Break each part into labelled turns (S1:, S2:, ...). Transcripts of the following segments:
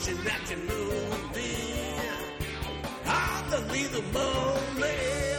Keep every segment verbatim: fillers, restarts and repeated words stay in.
S1: action action movie. I'm the Lethal Mullet.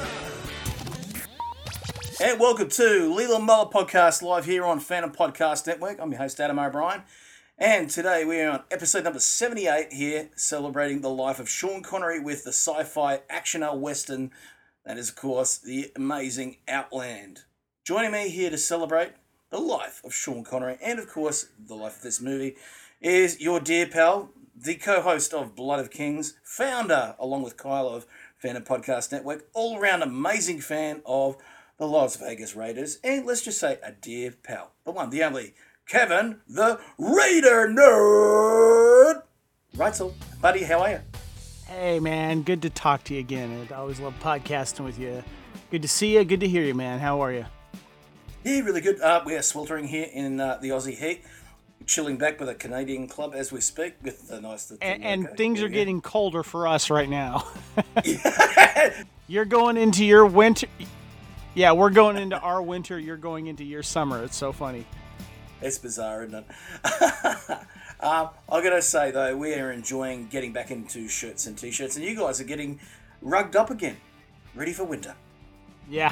S1: And welcome to Lethal Mullet Podcast, live here on Phantom Podcast Network. I'm your host, Adam O'Brien. And today we are on episode number seventy-eight here, celebrating the life of Sean Connery with the sci-fi actioner western that is, of course, the amazing Outland. Joining me here to celebrate the life of Sean Connery and, of course, the life of this movie is your dear pal, the co-host of Blood of Kings, founder, along with Kyle, of Phantom Podcast Network, all-around amazing fan of the Las Vegas Raiders, and let's just say a dear pal, the one, the only, Kevin, the Raider Nerd. Right, so, buddy, how are you?
S2: Hey, man, good to talk to you again. I always love podcasting with you. Good to see you. Good to hear you, man. How are you?
S1: Yeah, really good. Uh, we are sweltering here in uh, the Aussie heat, chilling back with a Canadian club as we speak with the nice...
S2: And, and things are getting colder for us right now. You're going into your winter... Yeah, we're going into our winter. You're going into your summer. It's so funny.
S1: It's bizarre, isn't it? um, I've got to say, though, we are enjoying getting back into shirts and T-shirts, and you guys are getting rugged up again, ready for winter.
S2: Yeah.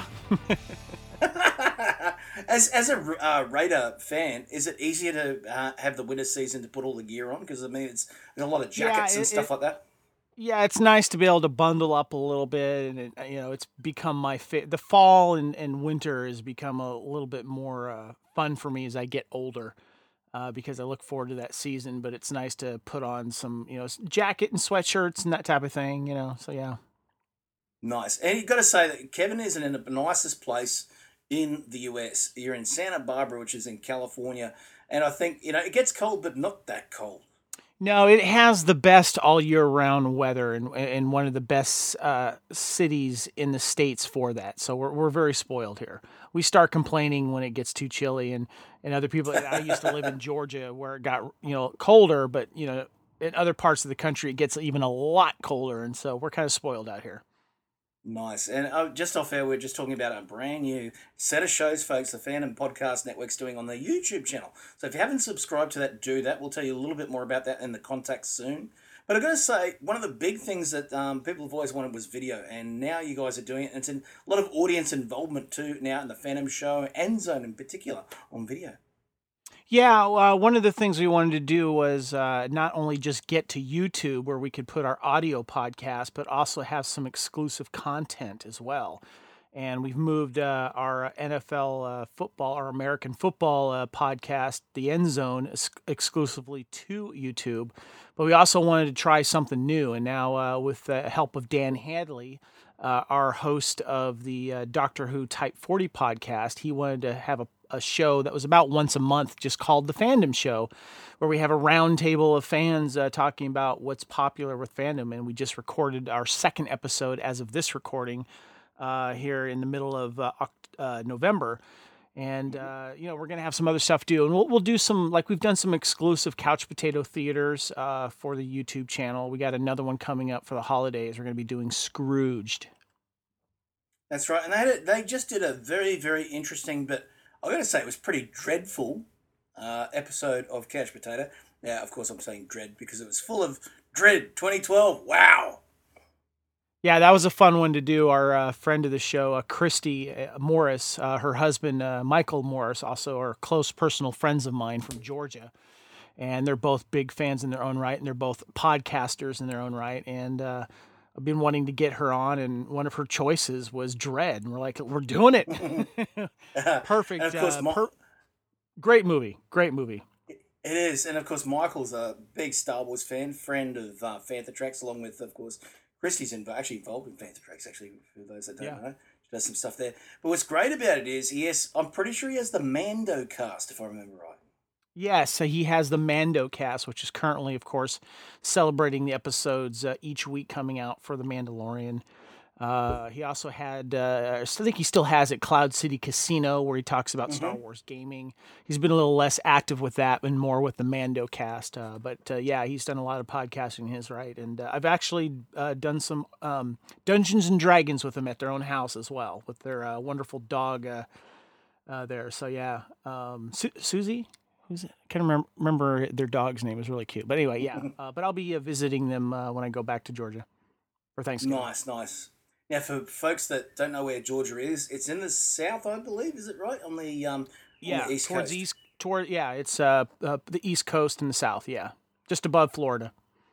S1: as as a uh, Raider fan, is it easier to uh, have the winter season to put all the gear on? Because, I mean, it's there's a lot of jackets yeah, it, and stuff it, like that.
S2: Yeah, it's nice to be able to bundle up a little bit, and it, you know, it's become my fa- the fall and, and winter has become a little bit more uh, fun for me as I get older, uh, because I look forward to that season. But it's nice to put on some, you know, jacket and sweatshirts and that type of thing, you know. So yeah,
S1: nice. And you've got to say that Kevin is in the nicest place in the U S. You're in Santa Barbara, which is in California, and I think, you know, it gets cold, but not that cold.
S2: No, it has the best all year round weather, and and one of the best uh, cities in the States for that. So we're we're very spoiled here. We start complaining when it gets too chilly, and, and other people. I used to live in Georgia where it got, you know, colder, but you know, in other parts of the country it gets even a lot colder, and so we're kind of spoiled out here.
S1: Nice. And uh, just off air, we're just talking about a brand new set of shows, folks, the Phantom Podcast Network's doing on the YouTube channel. So if you haven't subscribed to that, do that. We'll tell you a little bit more about that in the context soon. But I've got to say, one of the big things that um, people have always wanted was video, and now you guys are doing it. And it's in a lot of audience involvement too now in the Phantom show, End Zone in particular, on video.
S2: Yeah, uh, one of the things we wanted to do was uh, not only just get to YouTube where we could put our audio podcast, but also have some exclusive content as well. And we've moved uh, our N F L uh, football, our American football uh, podcast, The End Zone, ex- exclusively to YouTube. But we also wanted to try something new. And now uh, with the help of Dan Hadley, uh, our host of the uh, Doctor Who Type forty podcast, he wanted to have a a show that was about once a month, just called The Fandom Show, where we have a round table of fans uh, talking about what's popular with fandom. And we just recorded our second episode as of this recording uh, here in the middle of uh, uh, November. And, uh, you know, we're going to have some other stuff too. And we'll, we'll do some, like we've done some exclusive Couch Potato Theaters uh, for the YouTube channel. We got another one coming up for the holidays. We're going to be doing Scrooged.
S1: That's right. And they, had a, they just did a very, very interesting, but I've got to say it was pretty dreadful uh, episode of Couch Potato. Now, of course, I'm saying dread because it was full of dread. twenty twelve, wow.
S2: Yeah, that was a fun one to do. Our uh, friend of the show, uh, Christy uh, Morris, uh, her husband, uh, Michael Morris, also are close personal friends of mine from Georgia. And they're both big fans in their own right, and they're both podcasters in their own right. And uh, I've been wanting to get her on, and one of her choices was Dread. And we're like, we're doing it. Perfect.
S1: And of course,
S2: uh,
S1: Ma-
S2: per- great movie. Great movie.
S1: It is. And of course, Michael's a big Star Wars fan, friend of uh, Panther Tracks, along with, of course, Christy's in, actually involved in Panther Tracks, actually, for those that don't yeah. know. She does some stuff there. But what's great about it is, he has, I'm pretty sure he has the Mando cast, if I remember right.
S2: Yes, so he has the Mando cast, which is currently, of course, celebrating the episodes uh, each week coming out for The Mandalorian. Uh, he also had, uh, I think he still has it, Cloud City Casino, where he talks about mm-hmm. Star Wars gaming. He's been a little less active with that and more with the Mando cast. Uh, but uh, yeah, he's done a lot of podcasting in his right. And uh, I've actually uh, done some um, Dungeons and Dragons with them at their own house as well, with their uh, wonderful dog uh, uh, there. So yeah, um, Su- Susie? who's it? I can't remember, remember their dog's name. It was really cute. But anyway, yeah. Uh, but I'll be uh, visiting them uh, when I go back to Georgia for Thanksgiving.
S1: Nice, nice. Now, for folks that don't know where Georgia is, it's in the south, I believe. Is it right on the um
S2: Yeah,
S1: on the east
S2: towards
S1: coast?
S2: east. Toward yeah, it's uh, uh the East Coast and the South. Yeah, just above Florida.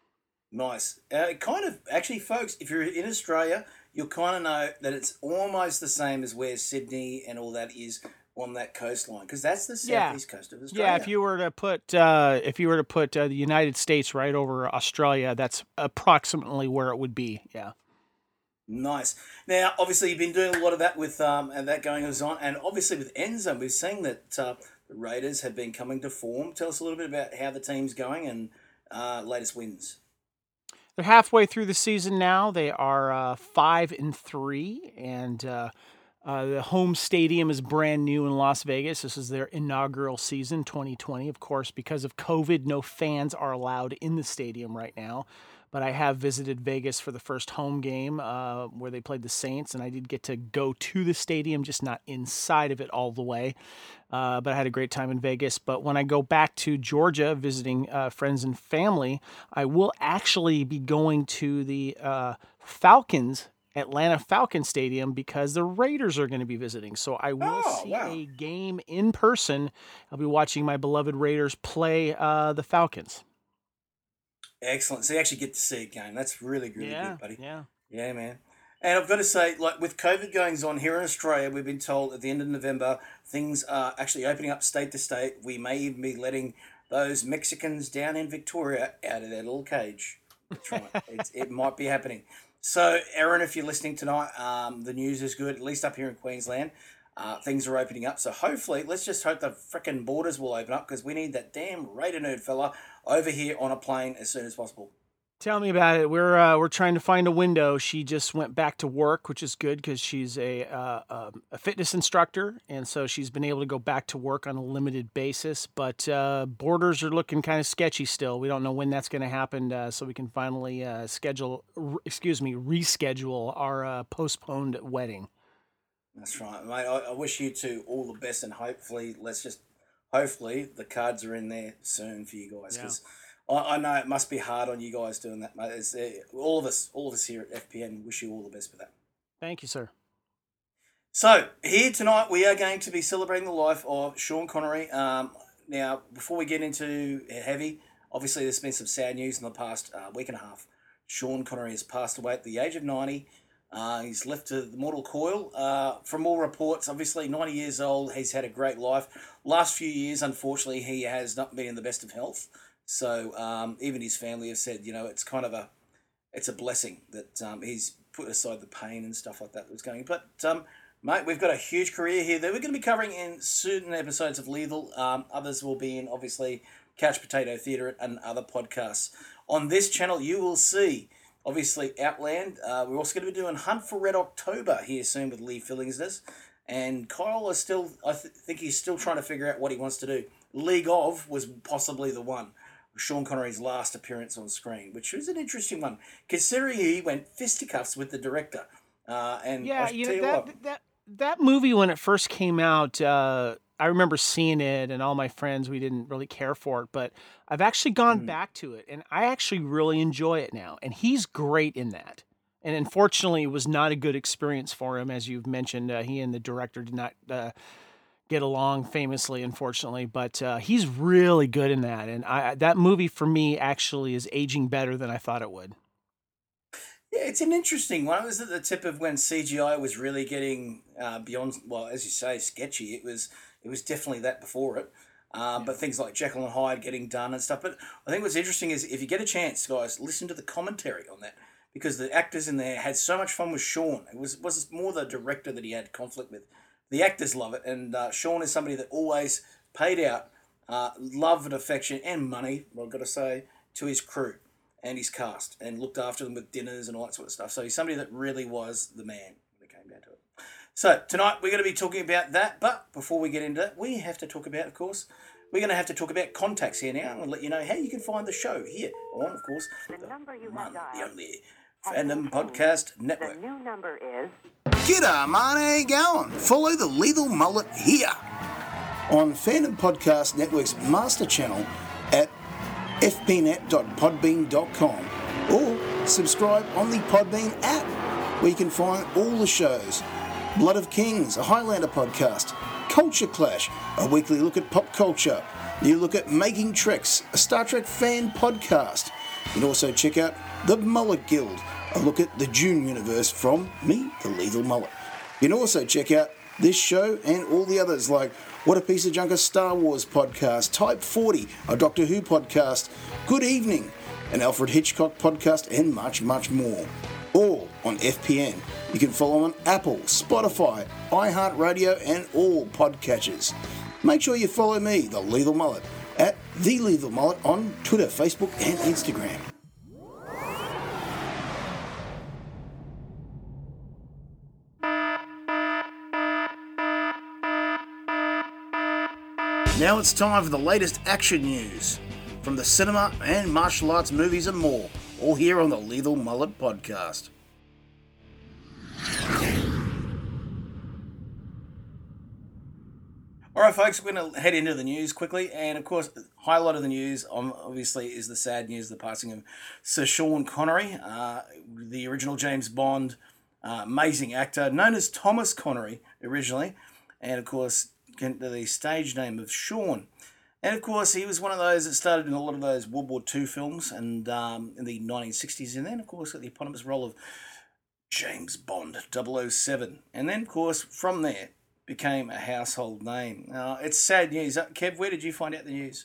S1: Nice. Uh, kind of, actually, folks, if you're in Australia, you'll kind of know that it's almost the same as where Sydney and all that is on that coastline, because that's the
S2: Yeah,
S1: southeast coast of Australia.
S2: yeah. If you were to put uh, if you were to put uh, the United States right over Australia, that's approximately where it would be. Yeah.
S1: Nice. Now, obviously, you've been doing a lot of that with um, and that going on, and obviously with Enzo, we've seen that uh, the Raiders have been coming to form. Tell us a little bit about how the team's going and uh, latest wins.
S2: They're halfway through the season now. They are uh, five and three, and uh, uh, the home stadium is brand new in Las Vegas. This is their inaugural season, twenty twenty. Of course, because of COVID, no fans are allowed in the stadium right now. But I have visited Vegas for the first home game uh, where they played the Saints, and I did get to go to the stadium, just not inside of it all the way. Uh, but I had a great time in Vegas. But when I go back to Georgia visiting uh, friends and family, I will actually be going to the uh, Falcons, Atlanta Falcons Stadium, because the Raiders are going to be visiting. So I will
S1: Oh,
S2: see
S1: wow.
S2: a game in person. I'll be watching my beloved Raiders play uh, the Falcons.
S1: Excellent. So you actually get to see a game. That's really, really
S2: Yeah,
S1: good, buddy.
S2: yeah.
S1: Yeah, man. And I've got to say, like with COVID goings on here in Australia, we've been told at the end of November things are actually opening up state to state. We may even be letting those Mexicans down in Victoria out of their little cage. That's right. It's, it might be happening. So, Aaron, if you're listening tonight, um, the news is good, at least up here in Queensland. Uh, things are opening up. So, hopefully, let's just hope the frickin' borders will open up because we need that damn Raider nerd fella over here on a plane as soon as possible.
S2: Tell me about it. We're uh, we're trying to find a window. She just went back to work, which is good because she's a uh, um, a fitness instructor, and so she's been able to go back to work on a limited basis. But uh, borders are looking kind of sketchy still. We don't know when that's going to happen, uh, so we can finally uh, schedule, r- excuse me, reschedule our uh, postponed wedding.
S1: That's right, mate. I, I wish you two all the best, and hopefully, let's just hopefully the cards are in there soon for you guys
S2: Yeah.
S1: because I, I know it must be hard on you guys doing that, mate. It's, uh, all of us, all of us here at F P N, wish you all the best with that.
S2: Thank you, sir.
S1: So here tonight we are going to be celebrating the life of Sean Connery. Um, now, before we get into heavy, obviously there's been some sad news in the past uh, week and a half. Sean Connery has passed away at the age of ninety. Uh, he's left to the mortal coil. Uh, from all reports, obviously ninety years old, he's had a great life. Last few years, unfortunately, he has not been in the best of health. So um, even his family have said, you know, it's kind of a, it's a blessing that um, he's put aside the pain and stuff like that that was going. But um, mate, we've got a huge career here that we're going to be covering in certain episodes of Lethal. Um, others will be in obviously Couch Potato Theatre and other podcasts. On this channel, you will see. Obviously, Outland. Uh, we're also going to be doing Hunt for Red October here soon with Lee Fillingsness. And Kyle is still, I th- think he's still trying to figure out what he wants to do. League of was possibly the one. Sean Connery's last appearance on screen, which was an interesting one, considering he went fisticuffs with the director. Uh, and
S2: Yeah,
S1: I
S2: you
S1: tell
S2: know
S1: you
S2: that
S1: what,
S2: that that movie when it first came out, uh, I remember seeing it, and all my friends we didn't really care for it, but I've actually gone
S1: mm,
S2: back to it, and I actually really enjoy it now, and he's great in that. And unfortunately, it was not a good experience for him, as you've mentioned. Uh, he and the director did not uh, get along, famously, unfortunately, but uh, he's really good in that, and I that movie for me actually is aging better than I thought it would.
S1: yeah, it's an interesting one. It was at the tip of when C G I was really getting uh, beyond, well, as you say, sketchy. It was it was definitely that before it. Uh, but things like Jekyll and Hyde getting done and stuff. But I think what's interesting is if you get a chance, guys, listen to the commentary on that because the actors in there had so much fun with Sean. It was was more the director that he had conflict with. The actors love it, and uh, Sean is somebody that always paid out uh, love and affection and money, I've got to say, to his crew and his cast and looked after them with dinners and all that sort of stuff. So he's somebody that really was the man when it came down to it. So tonight we're going to be talking about that, but before we get into that, we have to talk about, of course, we're going to have to talk about contacts here now and let you know how you can find the show here on, of course, the,
S3: The number you
S1: one,
S3: have
S1: the
S3: dialed
S1: only
S3: has
S1: Fandom
S3: been changed.
S1: Podcast
S3: The
S1: Network.
S3: new number is
S1: G'day, man, how you going? Follow the Lethal Mullet here. on Fandom Podcast Network's master channel at f p net dot podbean dot com or subscribe on the Podbean app where you can find all the shows. Blood of Kings, a Highlander podcast. Culture Clash, a weekly look at pop culture. You look at Making Treks, a Star Trek fan podcast. You can also check out The Mullet Guild, a look at the Dune universe from me, the Lethal Mullet. You can also check out this show and all the others like What a Piece of Junk, a Star Wars podcast, Type forty, a Doctor Who podcast, Good Evening, an Alfred Hitchcock podcast, and much, much more. All on F P N. You can follow on Apple, Spotify, iHeartRadio, and all podcatchers. Make sure you follow me, the Lethal Mullet, at The Lethal Mullet on Twitter, Facebook, and Instagram. Now it's time for the latest action news from the cinema and martial arts movies and more, all here on the Lethal Mullet podcast. Alright folks, we're going to head into the news quickly, and of course, highlight of the news um, obviously is the sad news, the passing of Sir Sean Connery, uh, the original James Bond, uh, amazing actor, known as Thomas Connery originally, and of course, the stage name of Sean. And of course, he was one of those that started in a lot of those World War Two films and um, in the nineteen sixties, and then of course got the eponymous role of James Bond, double oh seven. And then of course, from there, became a household name. Uh, it's sad news. Uh, Kev, where did you find out the news?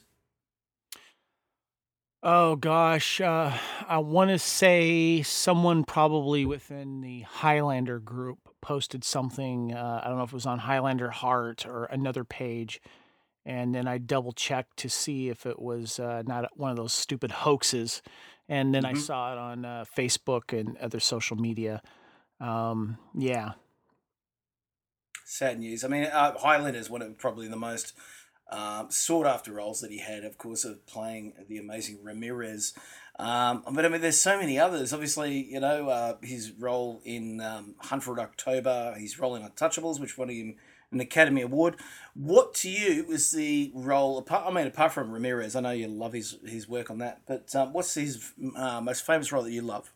S2: Oh gosh, uh, I want to say someone probably within the Highlander group posted something. Uh, I don't know if it was on Highlander Heart or another page, and then I double checked to see if it was uh, not one of those stupid hoaxes, and then mm-hmm. I saw it on uh, Facebook and other social media. Um, yeah,
S1: sad news. I mean, uh, Highlander is one of probably the most Um, sought after roles that he had, of course, of playing the amazing Ramirez. Um, but I mean, there's so many others. Obviously, you know, uh, his role in um, Hunt for Red October, his role in Untouchables, which won him an Academy Award. What to you was the role? Apart, I mean, apart from Ramirez, I know you love his his work on that. But um, what's his uh, most famous role that you love?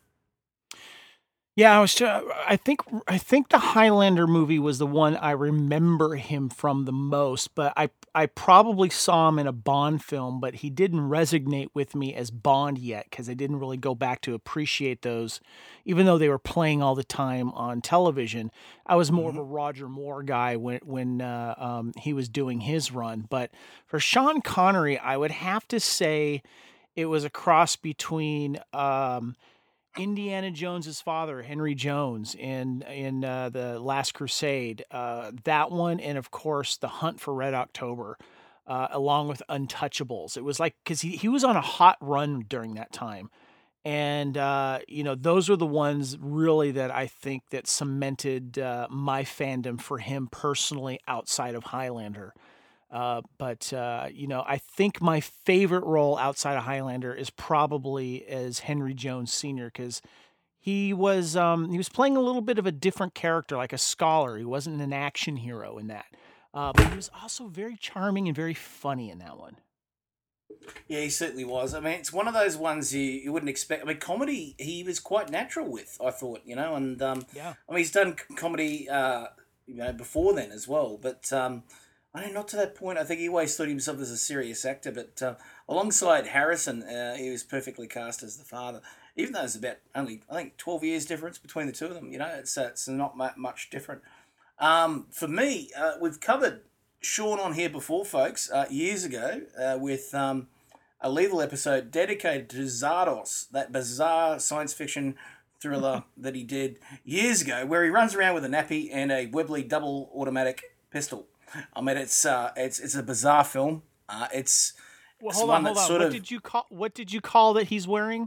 S2: Yeah, I was. Uh, I think. I think the Highlander movie was the one I remember him from the most. But I, I probably saw him in a Bond film, but he didn't resonate with me as Bond yet because I didn't really go back to appreciate those, even though they were playing all the time on television. I was more mm-hmm. of a Roger Moore guy when when uh, um, he was doing his run. But for Sean Connery, I would have to say it was a cross between. Um, Indiana Jones's father, Henry Jones, in in uh, the Last Crusade, uh, that one, and of course the Hunt for Red October, uh, along with Untouchables. It was like because he he was on a hot run during that time, and uh, you know those were the ones really that I think that cemented uh, my fandom for him personally outside of Highlander. Uh, but, uh, you know, I think my favorite role outside of Highlander is probably as Henry Jones Senior because he was um, he was playing a little bit of a different character, like a scholar. He wasn't an action hero in that. Uh, but he was also very charming and very funny in that one.
S1: Yeah, he certainly was. I mean, it's one of those ones you, you wouldn't expect. I mean, comedy, he was quite natural with, I thought, you know, and um,
S2: yeah.
S1: I mean, he's done comedy, uh, you know, before then as well, but... Um, I mean, not to that point. I think he always thought himself as a serious actor, but uh, alongside Harrison, uh, he was perfectly cast as the father. Even though there's about only, I think, twelve years difference between the two of them, you know, it's uh, it's not much different. Um, for me, uh, we've covered Sean on here before, folks, uh, years ago, uh, with um, a Lethal episode dedicated to Zardos, that bizarre science fiction thriller that he did years ago, where he runs around with a nappy and a Webley double automatic pistol. I mean, it's uh, it's it's a bizarre film. Uh, it's
S2: well,
S1: it's
S2: hold
S1: one
S2: on, hold
S1: that's
S2: on.
S1: sort
S2: What
S1: of
S2: did you call? What did you call that he's wearing?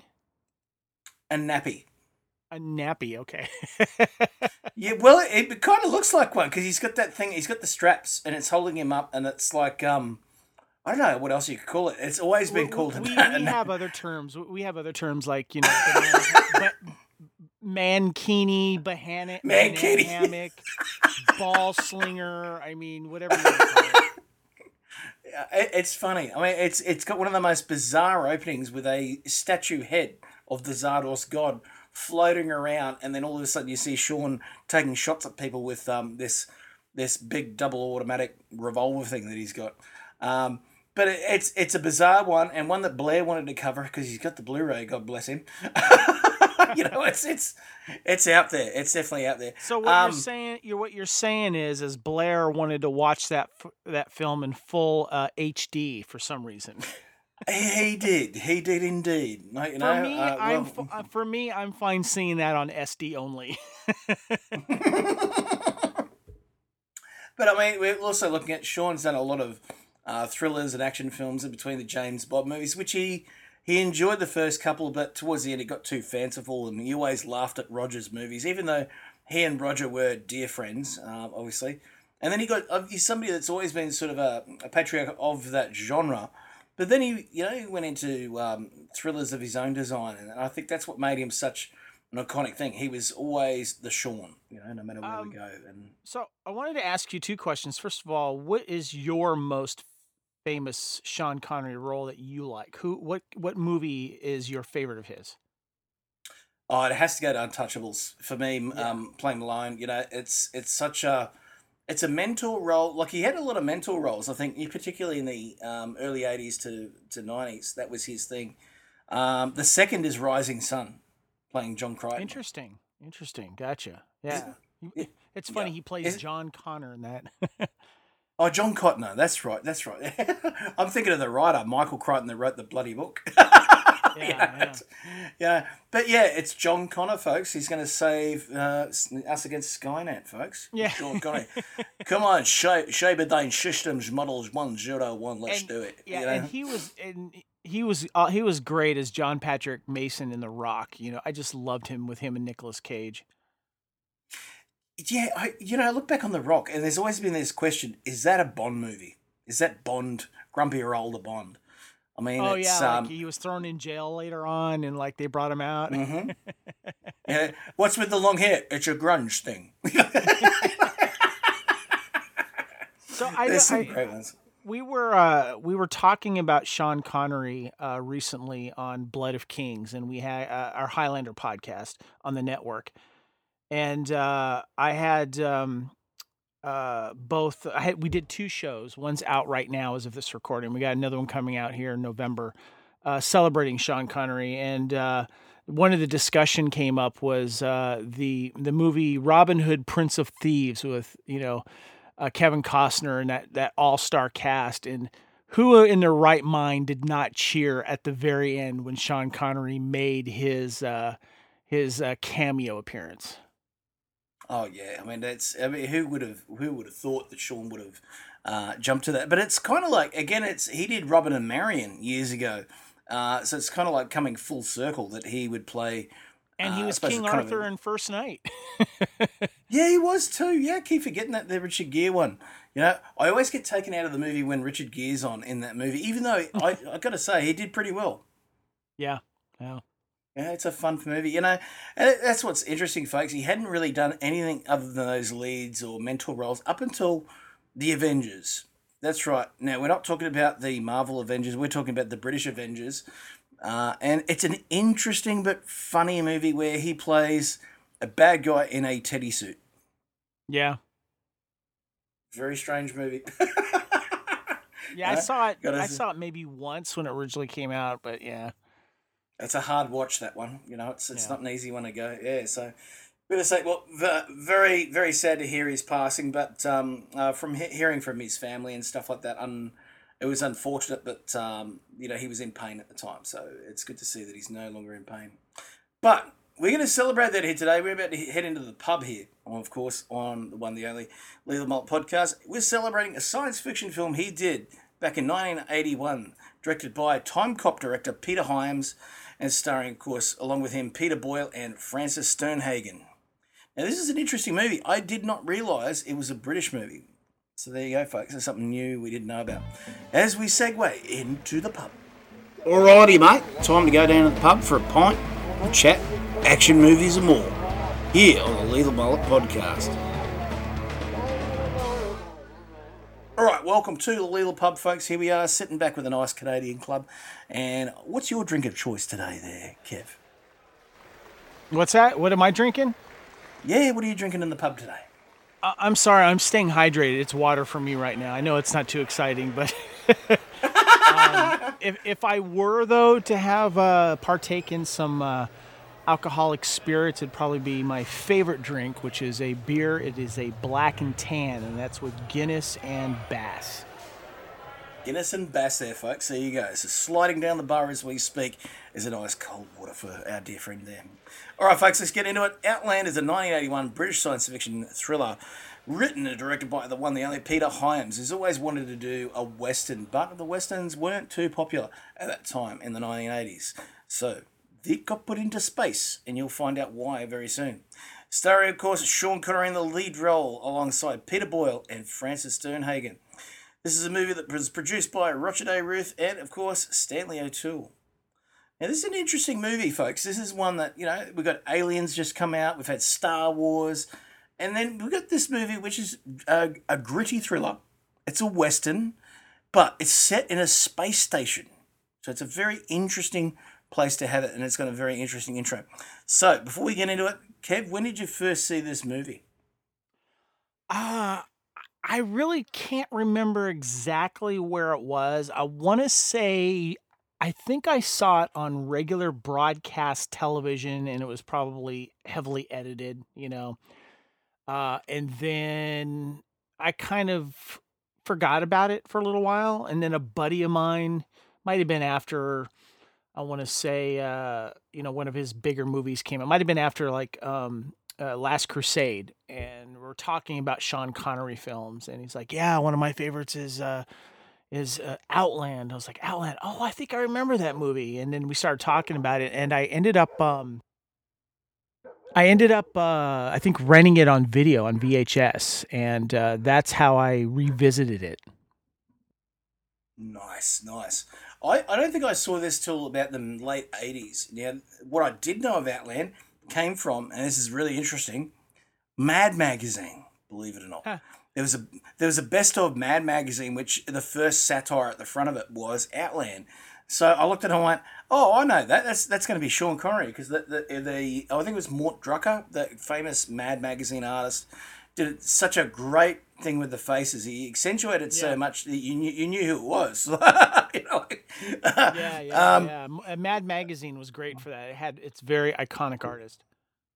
S1: A nappy.
S2: A nappy. Okay.
S1: Yeah, well, it, it kind of looks like one because he's got that thing. He's got the straps, and it's holding him up, and it's like um, I don't know what else you could call it. It's always been called.
S2: We,
S1: a,
S2: we, we have other terms. We have other terms like you know. But, mankini, bahana,
S1: mankini
S2: hammock, ball slinger. I mean, whatever you want to call it.
S1: it, it's funny. I mean, it's it's got one of the most bizarre openings with a statue head of the Zardos god floating around, and then all of a sudden you see Sean taking shots at people with um this this big double automatic revolver thing that he's got. Um, but it, it's it's a bizarre one, and one that Blair wanted to cover because he's got the Blu-ray. God bless him. You know, it's it's it's out there. It's definitely out there.
S2: So what
S1: um,
S2: you're saying, you're what you're saying is, is Blair wanted to watch that f- that film in full uh, H D for some reason.
S1: He did. He did indeed. No, you know,
S2: For me,
S1: uh,
S2: I'm
S1: well,
S2: f- for me, I'm fine seeing that on S D only.
S1: But I mean, we're also looking at Sean's done a lot of uh, thrillers and action films in between the James Bond movies, which he he enjoyed the first couple, but towards the end it got too fanciful, and he always laughed at Roger's movies, even though he and Roger were dear friends, uh, obviously. And then he got uh, he's somebody that's always been sort of a, a patriarch of that genre. But then he, you know, he went into um, thrillers of his own design, and I think that's what made him such an iconic thing. He was always the Sean, you know, no matter where
S2: Um,
S1: we go. And
S2: So I wanted to ask you two questions. First of all, what is your most famous Sean Connery role that you like? Who, what, what movie is your favorite of his?
S1: oh, it has to go to Untouchables for me.
S2: Yeah.
S1: Um, playing Malone, you know, it's it's such a it's a mentor role. Like he had a lot of mentor roles. I think, particularly in the um, early eighties to to nineties, that was his thing. Um, the second is Rising Sun, playing John Crichton.
S2: Interesting. Interesting. Gotcha. Yeah.
S1: Yeah.
S2: It's funny.
S1: Yeah.
S2: He plays
S1: Is-
S2: John Connor in that.
S1: Oh, John Cotner. That's right. That's right. I'm thinking of the writer, Michael Crichton, that wrote the bloody book.
S2: Yeah,
S1: yeah,
S2: yeah.
S1: it's- yeah. But yeah, it's John Connor, folks. He's going to save uh, s- us against Skynet, folks.
S2: Yeah.
S1: John Connor. Come on, Sh- Shaberdyne Systems Models one oh one. Let's
S2: And-
S1: do it.
S2: Yeah,
S1: you know?
S2: and he was and he was uh, he was great as John Patrick Mason in The Rock. You know, I just loved him with him and Nicolas Cage.
S1: Yeah, I, you know, I look back on The Rock, and there's always been this question: is that a Bond movie? Is that Bond, grumpy or older Bond? I mean,
S2: Oh
S1: it's
S2: yeah,
S1: um,
S2: like he was thrown in jail later on, and like they brought him out.
S1: hmm yeah. What's with the long hair? It's a grunge thing.
S2: So I,
S1: There's some
S2: I
S1: great ones.
S2: we were uh, we were talking about Sean Connery uh, recently on Blood of Kings, and we had uh, our Highlander podcast on the network, and uh, I had um, uh, both. I had we did two shows. One's out right now as of this recording. We got another one coming out here in November, uh, celebrating Sean Connery, and uh, one of the discussion came up was uh, the the movie Robin Hood, Prince of Thieves, with you know. Uh, Kevin Costner and that, that all-star cast, and who in their right mind did not cheer at the very end when Sean Connery made his uh, his uh, cameo appearance?
S1: Oh yeah, I mean that's. I mean, who would have who would have thought that Sean would have uh, jumped to that? But it's kind of like again, it's he did Robin and Marion years ago, uh, so it's kind of like coming full circle that he would play.
S2: And he
S1: uh, I
S2: was
S1: suppose
S2: King
S1: it's kind of
S2: Arthur
S1: a-
S2: in First Night.
S1: Yeah, he was too. Yeah, I keep forgetting that the Richard Gere one. You know, I always get taken out of the movie when Richard Gere's on in that movie, even though I I got to say he did pretty well.
S2: Yeah, yeah.
S1: Yeah, it's a fun movie, you know. And that's what's interesting, folks. He hadn't really done anything other than those leads or mentor roles up until the Avengers. That's right. Now, we're not talking about the Marvel Avengers. We're talking about the British Avengers. Uh, and it's an interesting but funny movie where he plays a bad guy in a teddy suit.
S2: Yeah.
S1: Very strange movie.
S2: Yeah, I
S1: Yeah,
S2: saw it.
S1: gotta
S2: I
S1: see-
S2: saw it maybe once when it originally came out, but yeah.
S1: It's a hard watch, that one. You know, it's it's
S2: Yeah.
S1: not an easy one to go. Yeah, so I'm gonna say, well, v- very very sad to hear his passing, but um, uh, from he- hearing from his family and stuff like that, un- it was unfortunate, but um, you know, he was in pain at the time, so it's good to see that he's no longer in pain. But we're going to celebrate that here today. We're about to he- head into the pub here, of course, on the one, the only Lethal Malt podcast. We're celebrating a science fiction film he did back in nineteen eighty-one, directed by Time Cop director Peter Hyams, and starring, of course, along with him, Peter Boyle and Francis Sternhagen. Now, this is an interesting movie. I did not realise it was a British movie. So there you go, folks. There's something new we didn't know about. As we segue into the pub. Alrighty, mate. Time to go down to the pub for a pint, chat, action movies and more. Here on the Lethal Mullet Podcast. All right, welcome to the Leela Pub, folks. Here we are, sitting back with a nice Canadian club. And what's your drink of choice today, there, Kev?
S2: What's that? What am I drinking?
S1: Yeah, what are you drinking in the pub today?
S2: I- I'm sorry, I'm staying hydrated. It's water for me right now. I know it's not too exciting, but um, if if I were though to have uh, partake in some uh, alcoholic spirits, it'd probably be my favorite drink, which is a beer. It is a black and tan, and that's with Guinness and Bass.
S1: Guinness and Bass there, folks. There you go. So sliding down the bar as we speak is a nice cold water for our dear friend there. All right, folks, let's get into it. Outland is a nineteen eighty-one British science fiction thriller written and directed by the one, the only Peter Hyams, who's always wanted to do a Western, but the Westerns weren't too popular at that time in the nineteen eighties. So Vic got put into space, and you'll find out why very soon. Starring, of course, Sean Connery in the lead role alongside Peter Boyle and Francis Sternhagen. This is a movie that was produced by Roger Day Ruth and, of course, Stanley O'Toole. Now, this is an interesting movie, folks. This is one that, you know, we've got Aliens just come out, we've had Star Wars, and then we've got this movie which is a, a gritty thriller. It's a Western, but it's set in a space station. So it's a very interesting place to have it, and it's got a very interesting intro. So, before we get into it, Kev, when did you first see this movie?
S2: Uh, I really can't remember exactly where it was. I want to say, I think I saw it on regular broadcast television, and it was probably heavily edited, you know. Uh, and then I kind of forgot about it for a little while. And then a buddy of mine, might have been after, I want to say, uh, you know, one of his bigger movies came. It might have been after like um, uh, Last Crusade, and we're talking about Sean Connery films, and he's like, "Yeah, one of my favorites is uh, is uh, Outland." I was like, "Outland? Oh, I think I remember that movie." And then we started talking about it, and I ended up, um, I ended up, uh, I think, renting it on video on V H S, and uh, that's how I revisited it.
S1: Nice, nice. I, I don't think I saw this till about the late eighties. Now, what I did know of Outland came from, and this is really interesting, Mad Magazine, believe it or not.
S2: Huh.
S1: There was a there was a best of Mad Magazine, which the first satire at the front of it was Outland. So I looked at it and went, "Oh, I know that. That's that's going to be Sean Connery because the, the the I think it was Mort Drucker, the famous Mad Magazine artist, did such a great thing with the faces. He accentuated it so
S2: Yeah.
S1: much that you knew you knew who it was. you know, like,
S2: Yeah, yeah,
S1: um,
S2: yeah. M- uh, Mad Magazine was great for that. It had its very iconic artist.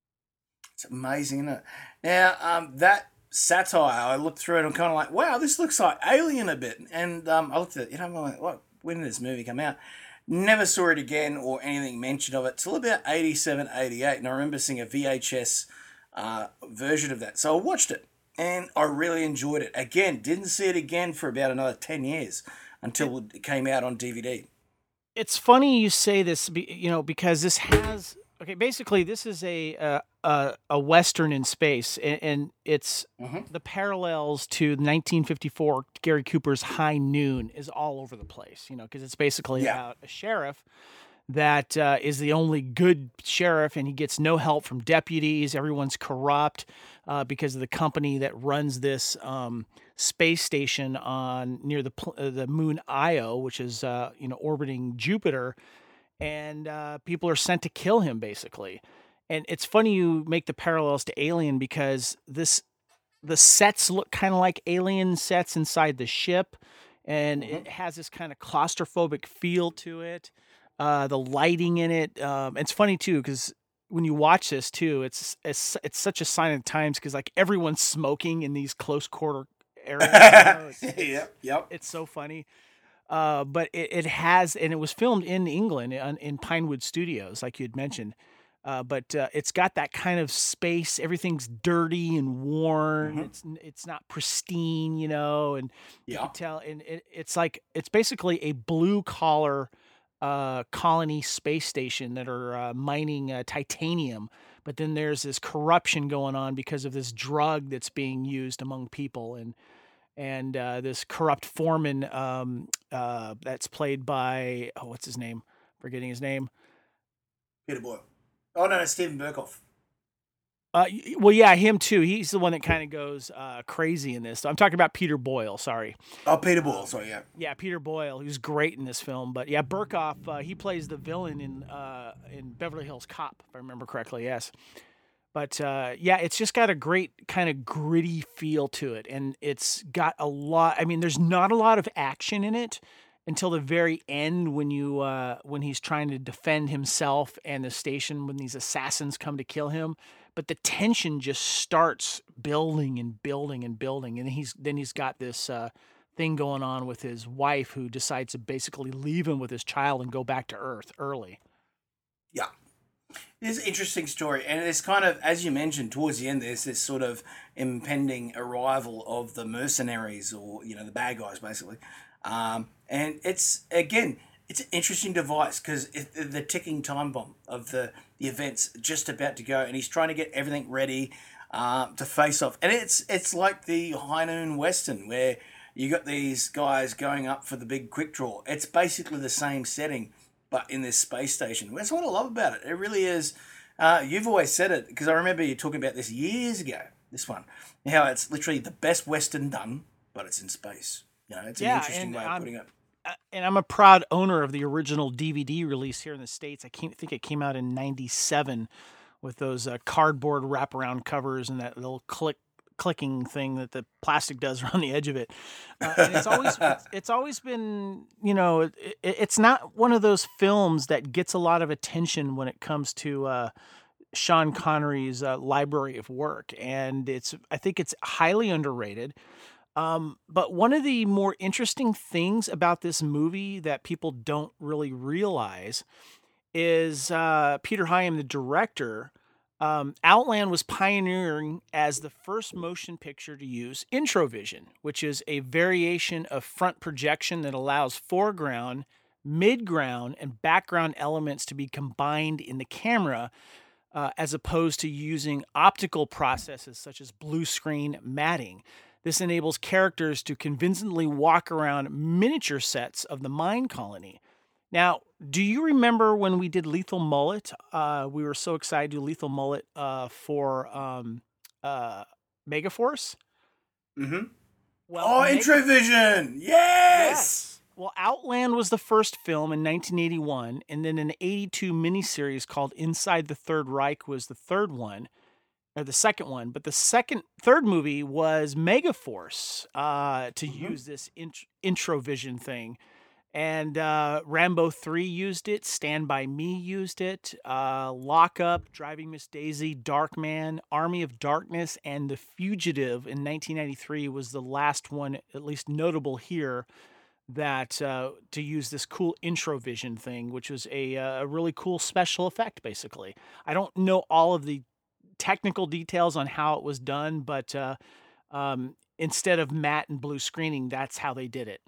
S1: it's amazing, isn't it? Now, um, that satire, I looked through it and I'm kind of like, wow, this looks like Alien a bit. And um, I looked at it, you know, I'm like, what? When did this movie come out? Never saw it again or anything mentioned of it till about eighty-seven, eighty-eight. And I remember seeing a V H S uh, version of that. So I watched it and I really enjoyed it. Again, didn't see it again for about another ten years
S2: It,
S1: until it came out on D V D.
S2: it's funny you say this, be- you know, because this has okay. Basically, this is a uh, a a western in space, and, and it's
S1: Hmm.
S2: the parallels to nineteen fifty-four Gary Cooper's High Noon is all over the place. You know, because it's basically
S1: Yeah.
S2: about a sheriff that uh, is the only good sheriff, and he gets no help from deputies. Everyone's corrupt uh, because of the company that runs this um, space station on near the pl- uh, the moon Io, which is uh, you know orbiting Jupiter, and uh, people are sent to kill him basically. And it's funny you make the parallels to Alien because this the sets look kind of like alien sets inside the ship, and
S1: Hmm.
S2: it has this kind of claustrophobic feel to it. Uh, the lighting in it, um, it's funny too because when you watch this too, it's it's it's such a sign of the times because like everyone's smoking in these close quarter areas. You know, it's it's
S1: yep. Yep.
S2: it's so funny. Uh, but it, it has, and it was filmed in England in, in Pinewood Studios, like you had mentioned. Uh, but uh, it's got that kind of space. Everything's dirty and worn.
S1: Hmm.
S2: It's n- it's not pristine, you know, and you
S1: Yeah.
S2: could tell. And it, it's like it's basically a blue collar uh, colony space station that are uh, mining uh, titanium. But then there's this corruption going on because of this drug that's being used among people, and and uh, this corrupt foreman um, uh, that's played by oh, what's his name? Forgetting his name.
S1: Peter Boyle. Oh no, no, Stephen Burkhoff.
S2: Uh, y- well, yeah, him too. He's the one that kind of goes uh, crazy in this. I'm talking about Peter Boyle. Sorry.
S1: Oh, Peter Boyle.
S2: Um,
S1: Sorry, yeah.
S2: yeah, Peter Boyle. He was great in this film. But yeah, Burkoff. Uh, he plays the villain in uh, in Beverly Hills Cop, if I remember correctly. Yes. But uh, yeah, it's just got a great kind of gritty feel to it, and it's got a lot. I mean, there's not a lot of action in it until the very end when you uh, when he's trying to defend himself and the station when these assassins come to kill him. But the tension just starts building and building and building, and he's then he's got this uh, thing going on with his wife who decides to basically leave him with his child and go back to Earth early.
S1: Yeah. It's an interesting story, and it's kind of, as you mentioned, towards the end, there's this sort of impending arrival of the mercenaries, or you know, the bad guys, basically. Um, and it's again, it's an interesting device because the ticking time bomb of the the events just about to go, and he's trying to get everything ready um, to face off. And it's it's like the High Noon Western where you got these guys going up for the big quick draw. It's basically the same setting but in this space station. That's what I love about it. It really is. Uh, you've always said it because I remember you talking about this years ago. This one, how it's literally the best Western done, but it's in space. You know, it's an
S2: Yeah,
S1: interesting
S2: and
S1: way of
S2: I'm
S1: putting it.
S2: uh, and I'm a proud owner of the original D V D release here in the States. I can't think it came out in ninety-seven with those uh, cardboard wraparound covers and that little click clicking thing that the plastic does around the edge of it. Uh, and it's always it's, it's always been, you know, it, it, it's not one of those films that gets a lot of attention when it comes to uh, Sean Connery's uh, library of work, and it's I think it's highly underrated. Um, but one of the more interesting things about this movie that people don't really realize is uh, Peter Hyam, the director. Um, Outland was pioneering as the first motion picture to use Introvision, which is a variation of front projection that allows foreground, midground, and background elements to be combined in the camera, uh, as opposed to using optical processes such as blue screen matting. This enables characters to convincingly walk around miniature sets of the mine colony. Now, do you remember when we did Lethal Mullet? Uh, we were so excited to do Lethal Mullet uh, for um, uh, Megaforce.
S1: Mm-hmm.
S2: Well,
S1: Oh,
S2: Mega
S1: Introvision! Yes!
S2: yes. Well, Outland was the first film in nineteen eighty-one, and then an eighty-two miniseries called Inside the Third Reich was the third one, or the second one. But the second, third movie was Megaforce uh, to
S1: Mm-hmm.
S2: use this int- Introvision thing. And uh, Rambo three used it. Stand By Me used it. Uh, Lock Up, Driving Miss Daisy, Darkman, Army of Darkness, and The Fugitive in nineteen ninety-three was the last one, at least notable here, that uh, to use this cool Introvision thing, which was a, uh, a really cool special effect, basically. I don't know all of the technical details on how it was done, but uh, um, instead of matte and blue screening, that's how they did it.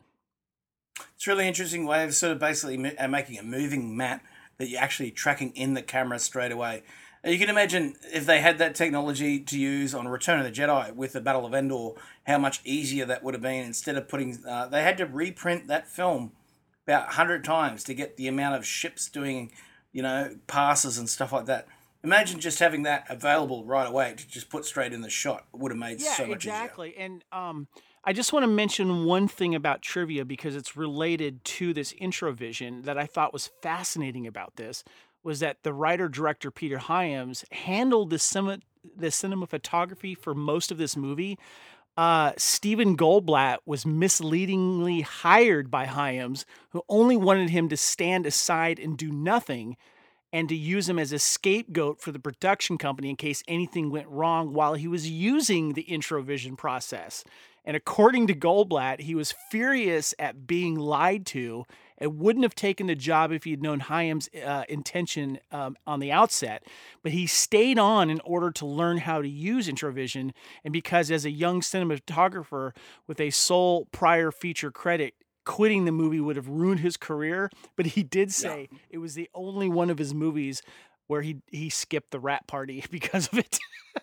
S1: It's a really interesting way of sort of basically mo- uh, making a moving map that you're actually tracking in the camera straight away. And you can imagine if they had that technology to use on Return of the Jedi with the Battle of Endor, how much easier that would have been instead of putting. Uh, they had to reprint that film about a hundred times to get the amount of ships doing, you know, passes and stuff like that. Imagine just having that available right away to just put straight in the shot. It would have made
S2: Yeah,
S1: so much easier.
S2: exactly. And um, I just want to mention one thing about trivia because it's related to this Introvision that I thought was fascinating about this was that the writer director Peter Hyams handled the cinema the cinematography for most of this movie. Uh, Stephen Goldblatt was misleadingly hired by Hyams, who only wanted him to stand aside and do nothing and to use him as a scapegoat for the production company in case anything went wrong while he was using the Introvision process. And according to Goldblatt, he was furious at being lied to and wouldn't have taken the job if he'd known Hyams' uh, intention um, on the outset. But he stayed on in order to learn how to use Introvision. And because, as a young cinematographer with a sole prior feature credit, quitting the movie would have ruined his career, but he did
S1: Yeah.
S2: say it was the only one of his movies where he he skipped the rat party because of it.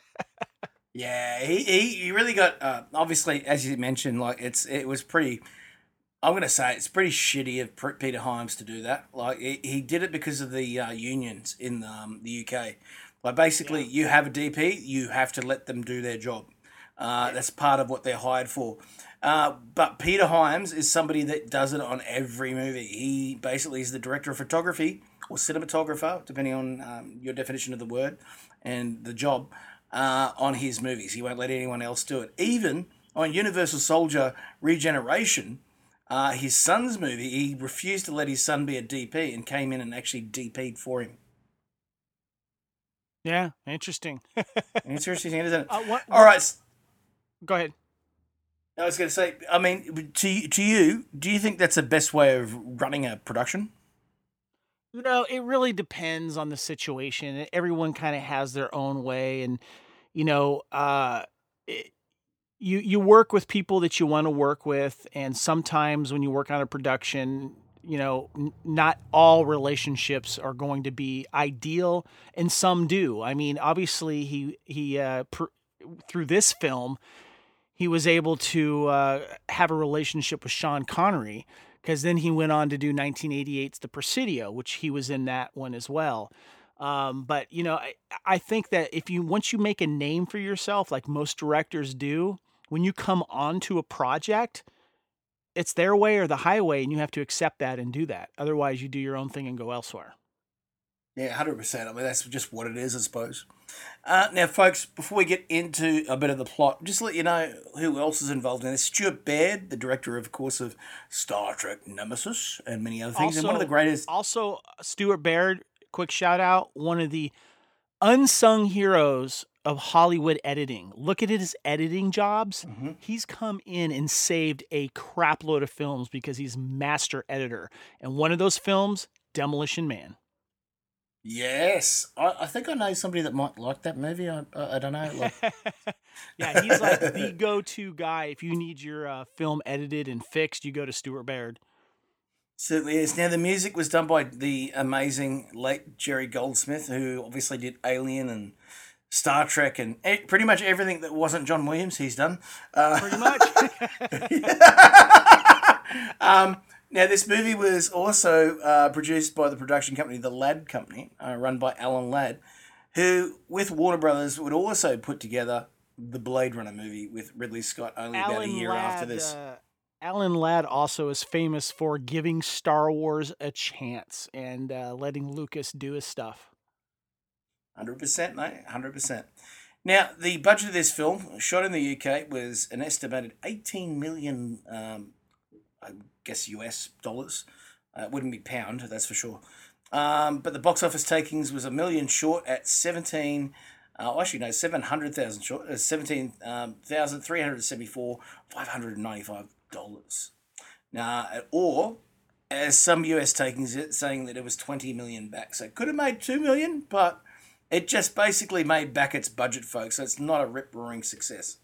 S1: Yeah, he, he, he really got uh, obviously as you mentioned, like it's it was pretty. I'm gonna say it's pretty shitty of Peter Hyams to do that. Like he, he did it because of the uh, unions in um, the U K. Like basically,
S2: Yeah.
S1: you have a D P, you have to let them do their job. Uh, that's part of what they're hired for. Uh, but Peter Hyams is somebody that does it on every movie. He basically is the director of photography or cinematographer, depending on um, your definition of the word and the job, uh, on his movies. He won't let anyone else do it. Even on Universal Soldier Regeneration, uh, his son's movie, he refused to let his son be a D P and came in and actually D P'd for him.
S2: Yeah, interesting.
S1: Interesting, isn't it?
S2: uh, what,
S1: All
S2: what,
S1: right.
S2: go ahead.
S1: I was going to say, I mean, to to you, do you think that's the best way of running a production?
S2: You know, it really depends on the situation. Everyone kind of has their own way, and you know, uh, it, you you work with people that you want to work with, and sometimes when you work on a production, you know, n- not all relationships are going to be ideal, and some do. I mean, obviously, he he uh, pr- through this film, he was able to uh, have a relationship with Sean Connery, because then he went on to do nineteen eighty-eight's The Presidio, which he was in that one as well. Um, but you know, I, I think that if you once you make a name for yourself, like most directors do, when you come onto a project, it's their way or the highway, and you have to accept that and do that. Otherwise, you do your own thing and go elsewhere.
S1: Yeah, one hundred percent. I mean, that's just what it is, I suppose. Uh, now, folks, before we get into a bit of the plot, just to let you know who else is involved in this. Stuart Baird, the director, of course, of Star Trek Nemesis and many other things, and one of the
S2: Also,
S1: greatest.
S2: also Stuart Baird, quick shout out, one of the unsung heroes of Hollywood editing. Look at his editing jobs.
S1: Mhm.
S2: He's come in and saved a crap load of films because he's master editor. And one of those films, Demolition Man.
S1: Yes, I, I think I know somebody that might like that movie. I, I, I don't know. Like,
S2: Yeah, he's like the go-to guy. If you need your uh, film edited and fixed, you go to Stuart Baird.
S1: certainly is. Now, the music was done by the amazing late Jerry Goldsmith, who obviously did Alien and Star Trek and e- pretty much everything that wasn't John Williams. He's done. Uh,
S2: Pretty much.
S1: um, now, this movie was also uh, produced by the production company, the Ladd Company, uh, run by Alan Ladd, who, with Warner Brothers, would also put together the Blade Runner movie with Ridley Scott only about a
S2: Alan
S1: year after
S2: Ladd.
S1: this.
S2: Uh, Alan Ladd also is famous for giving Star Wars a chance and uh, letting Lucas do his stuff.
S1: one hundred percent, mate. one hundred percent. Now, the budget of this film, shot in the U K, was an estimated eighteen million, um, I guess, U S dollars. Uh, it wouldn't be pound, that's for sure. Um, but the box office takings was a million short at seventeen. Uh, actually, no, seven hundred thousand short. Uh, seventeen thousand three hundred seventy-four, five hundred ninety-five dollars. Now, or as some U S takings it, saying that it was twenty million back. So it could have made two million, but it just basically made back its budget, folks. So it's not a rip roaring success.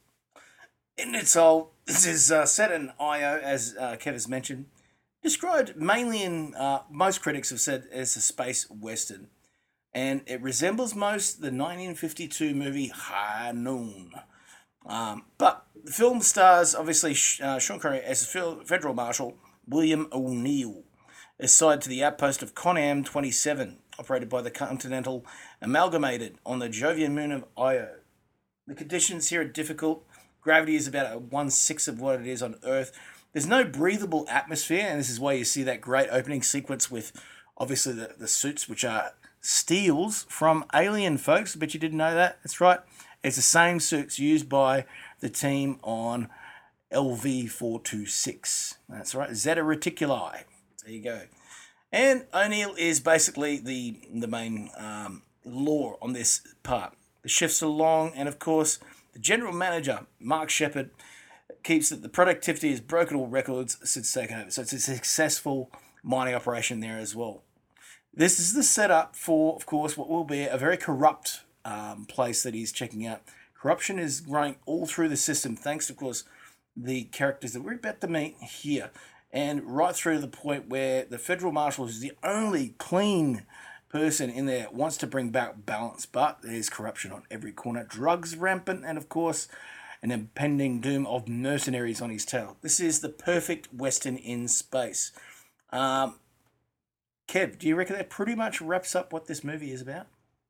S1: In its whole, this is uh, set in I O, as uh, Kev has mentioned, described mainly in, uh, most critics have said, as a space western. And it resembles most the nineteen fifty-two movie High Noon. Um, but the film stars, obviously, uh, Sean Connery as Federal Marshal William O'Neill, assigned to the outpost of Conam twenty-seven, operated by the Continental Amalgamated on the Jovian moon of Io. The conditions here are difficult. Gravity is about a one-sixth of what it is on Earth. There's no breathable atmosphere, and this is why you see that great opening sequence with, obviously, the, the suits, which are steals from Alien, folks. I bet you didn't know that. That's right. It's the same suits used by the team on L V four twenty-six. That's right. Zeta Reticuli. There you go. And O'Neill is basically the the main um, law on this part. The shifts are long, and of course, the general manager, Mark Shepard, keeps that the productivity has broken all records since taking over. So it's a successful mining operation there as well. This is the setup for, of course, what will be a very corrupt um, place that he's checking out. Corruption is running all through the system, thanks to, of course, the characters that we're about to meet here. And right through the point where the Federal Marshal is the only clean person in there that wants to bring back balance, but there's corruption on every corner, drugs rampant, and of course, an impending doom of mercenaries on his tail. This is the perfect Western in space. Um, Kev, do you reckon that pretty much wraps up what this movie is about?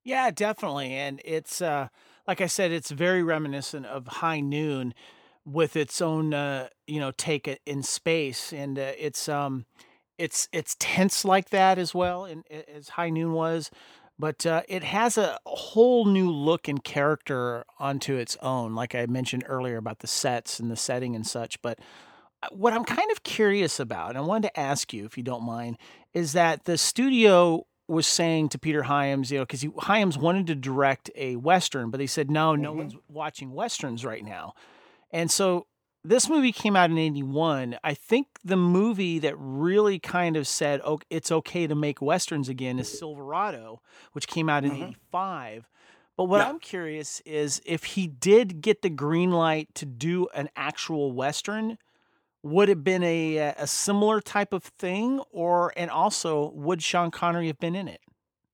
S2: Yeah, definitely. And it's uh like I said, it's very reminiscent of High Noon with its own uh, you know, take it in space. And uh, it's um it's it's tense like that as well and as High Noon was. But uh, it has a whole new look and character onto its own, like I mentioned earlier about the sets and the setting and such. But uh, what I'm kind of curious about, and I wanted to ask you if you don't mind, is that the studio was saying to Peter Hyams, you know, because Hyams wanted to direct a Western, but he said, no, no
S1: Hmm.
S2: one's watching Westerns right now. And so this movie came out in eighty-one. I think the movie that really kind of said, oh, it's okay to make Westerns again is Silverado, which came out in
S1: Hmm.
S2: eighty-five. But what
S1: Yeah.
S2: I'm curious is if he did get the green light to do an actual Western, would it have been a uh, a similar type of thing, or and also would Sean Connery have been in it?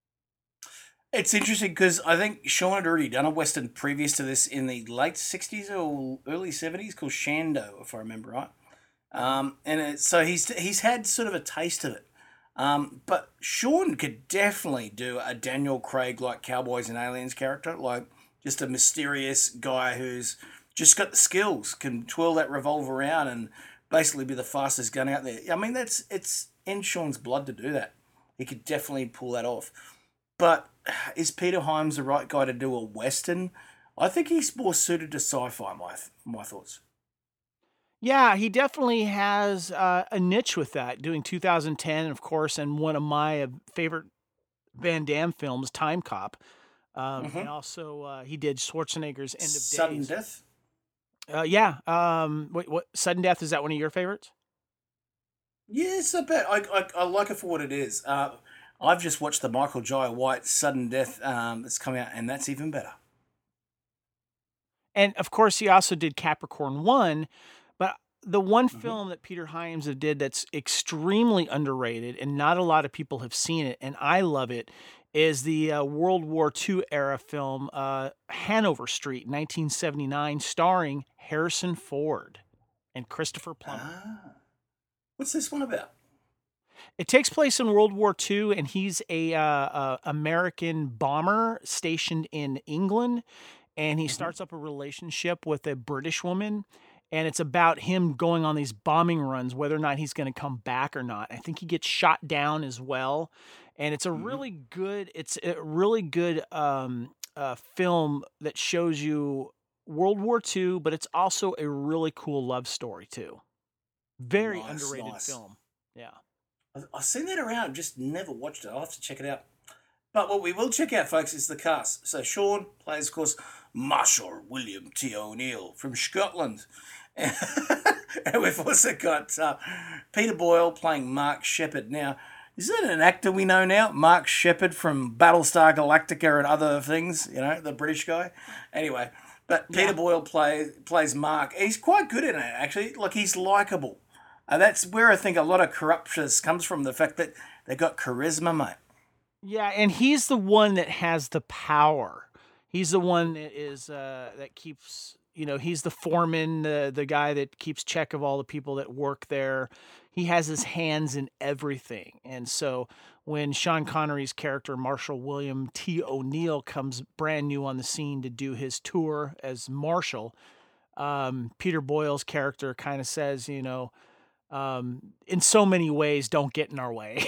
S1: It's interesting because I think Sean had already done a western previous to this in the late sixties or early seventies called Shando, if I remember right.
S2: Mhm.
S1: Um, and it, so he's he's had sort of a taste of it. Um, but Sean could definitely do a Daniel Craig like Cowboys and Aliens character, like just a mysterious guy who's just got the skills, can twirl that revolver around and basically be the fastest gun out there. I mean, that's it's in Sean's blood to do that. He could definitely pull that off. But is Peter Hyams the right guy to do a western? I think he's more suited to sci-fi. My my thoughts.
S2: Yeah, he definitely has uh, a niche with that, doing two thousand ten, of course, and one of my uh, favorite Van Damme films, Time Cop. Um, and
S1: Mm-hmm.
S2: also, uh, he did Schwarzenegger's End of
S1: Sudden
S2: Days.
S1: death.
S2: Uh, yeah. Um, wait, what? Sudden Death, is that one of your favorites?
S1: Yes, I bet. I, I, I like it for what it is. Uh, I've just watched the Michael Jai White Sudden Death um, that's come out, and that's even better.
S2: And of course, he also did Capricorn One. But the one
S1: Hmm.
S2: film that Peter Hyams have did that's extremely underrated, and not a lot of people have seen it, and I love it, is the uh, World War Two era film uh, Hanover Street, nineteen seventy-nine, starring Harrison Ford and Christopher Plummer.
S1: Ah, what's this one about?
S2: It takes place in World War Two, and he's a uh, uh, American bomber stationed in England, and he
S1: Hmm.
S2: starts up a relationship with a British woman, and it's about him going on these bombing runs, whether or not he's going to come back or not. I think he gets shot down as well, and it's a
S1: Hmm.
S2: really good, it's a really good um, uh, film that shows you World War Two, but it's also a really cool love story too. Very
S1: Nice,
S2: underrated
S1: nice.
S2: film. Yeah.
S1: I- I've seen that around, just never watched it. I'll have to check it out. But what we will check out, folks, is the cast. So Sean plays, of course, Marshal William T. O'Neill from Scotland. And we've also got uh, Peter Boyle playing Mark Shepard. Now, is that an actor we know now? Mark Shepard from Battlestar Galactica and other things, you know, the British guy. Anyway, but Peter
S2: Yeah.
S1: Boyle play, plays Mark. He's quite good in it, actually. Like, he's likable. And that's where I think a lot of corruptions comes from, the fact that they got charisma, mate.
S2: Yeah, and he's the one that has the power. He's the one that is uh that keeps, you know, he's the foreman, the the guy that keeps check of all the people that work there. He has his hands in everything. And so when Sean Connery's character Marshall William T. O'Neill comes brand new on the scene to do his tour as Marshall, um, Peter Boyle's character kind of says, you know, um, in so many ways, don't get in our way.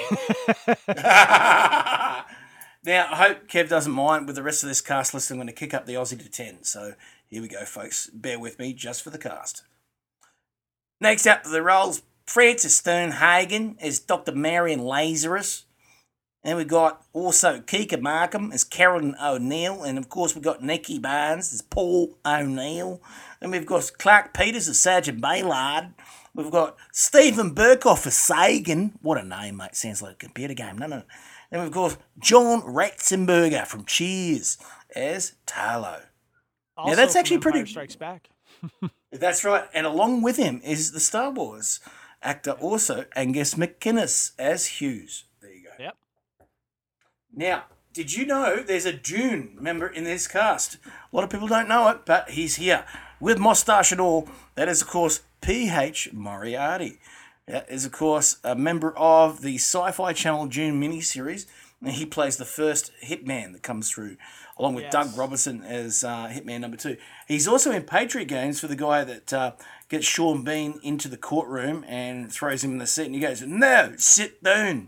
S1: Now, I hope Kev doesn't mind. With the rest of this cast list, I'm going to kick up the Aussie to ten. So here we go, folks. Bear with me just for the cast. Next up, the roles Francis Sternhagen as Doctor Marion Lazarus. And we got also Kika Markham as Carolyn O'Neill. And of course, we've got Nicky Barnes as Paul O'Neill. And we've got Clark Peters as Sergeant Baylard. We've got Stephen Burkoff as Sagan. What a name, mate. Sounds like a computer game. No, no. And we've got John Ratzenberger from Cheers as Tarlo. Now,
S2: Also
S1: that's
S2: from
S1: actually
S2: Empire
S1: pretty.
S2: Strikes Back.
S1: That's right. And along with him is the Star Wars actor also, Angus McInnes as Hughes. There you go.
S2: Yep.
S1: Now, did you know there's a Dune member in this cast? A lot of people don't know it, but he's here. With moustache and all, that is, of course, P H Moriarty. That is, of course, a member of the Sci Fi Channel Dune miniseries. And he plays the first hitman that comes through, along with Doug
S2: Yes.
S1: Robinson as uh, hitman number two. He's also in Patriot Games for the guy that uh, gets Sean Bean into the courtroom and throws him in the seat, and he goes, "No, sit down."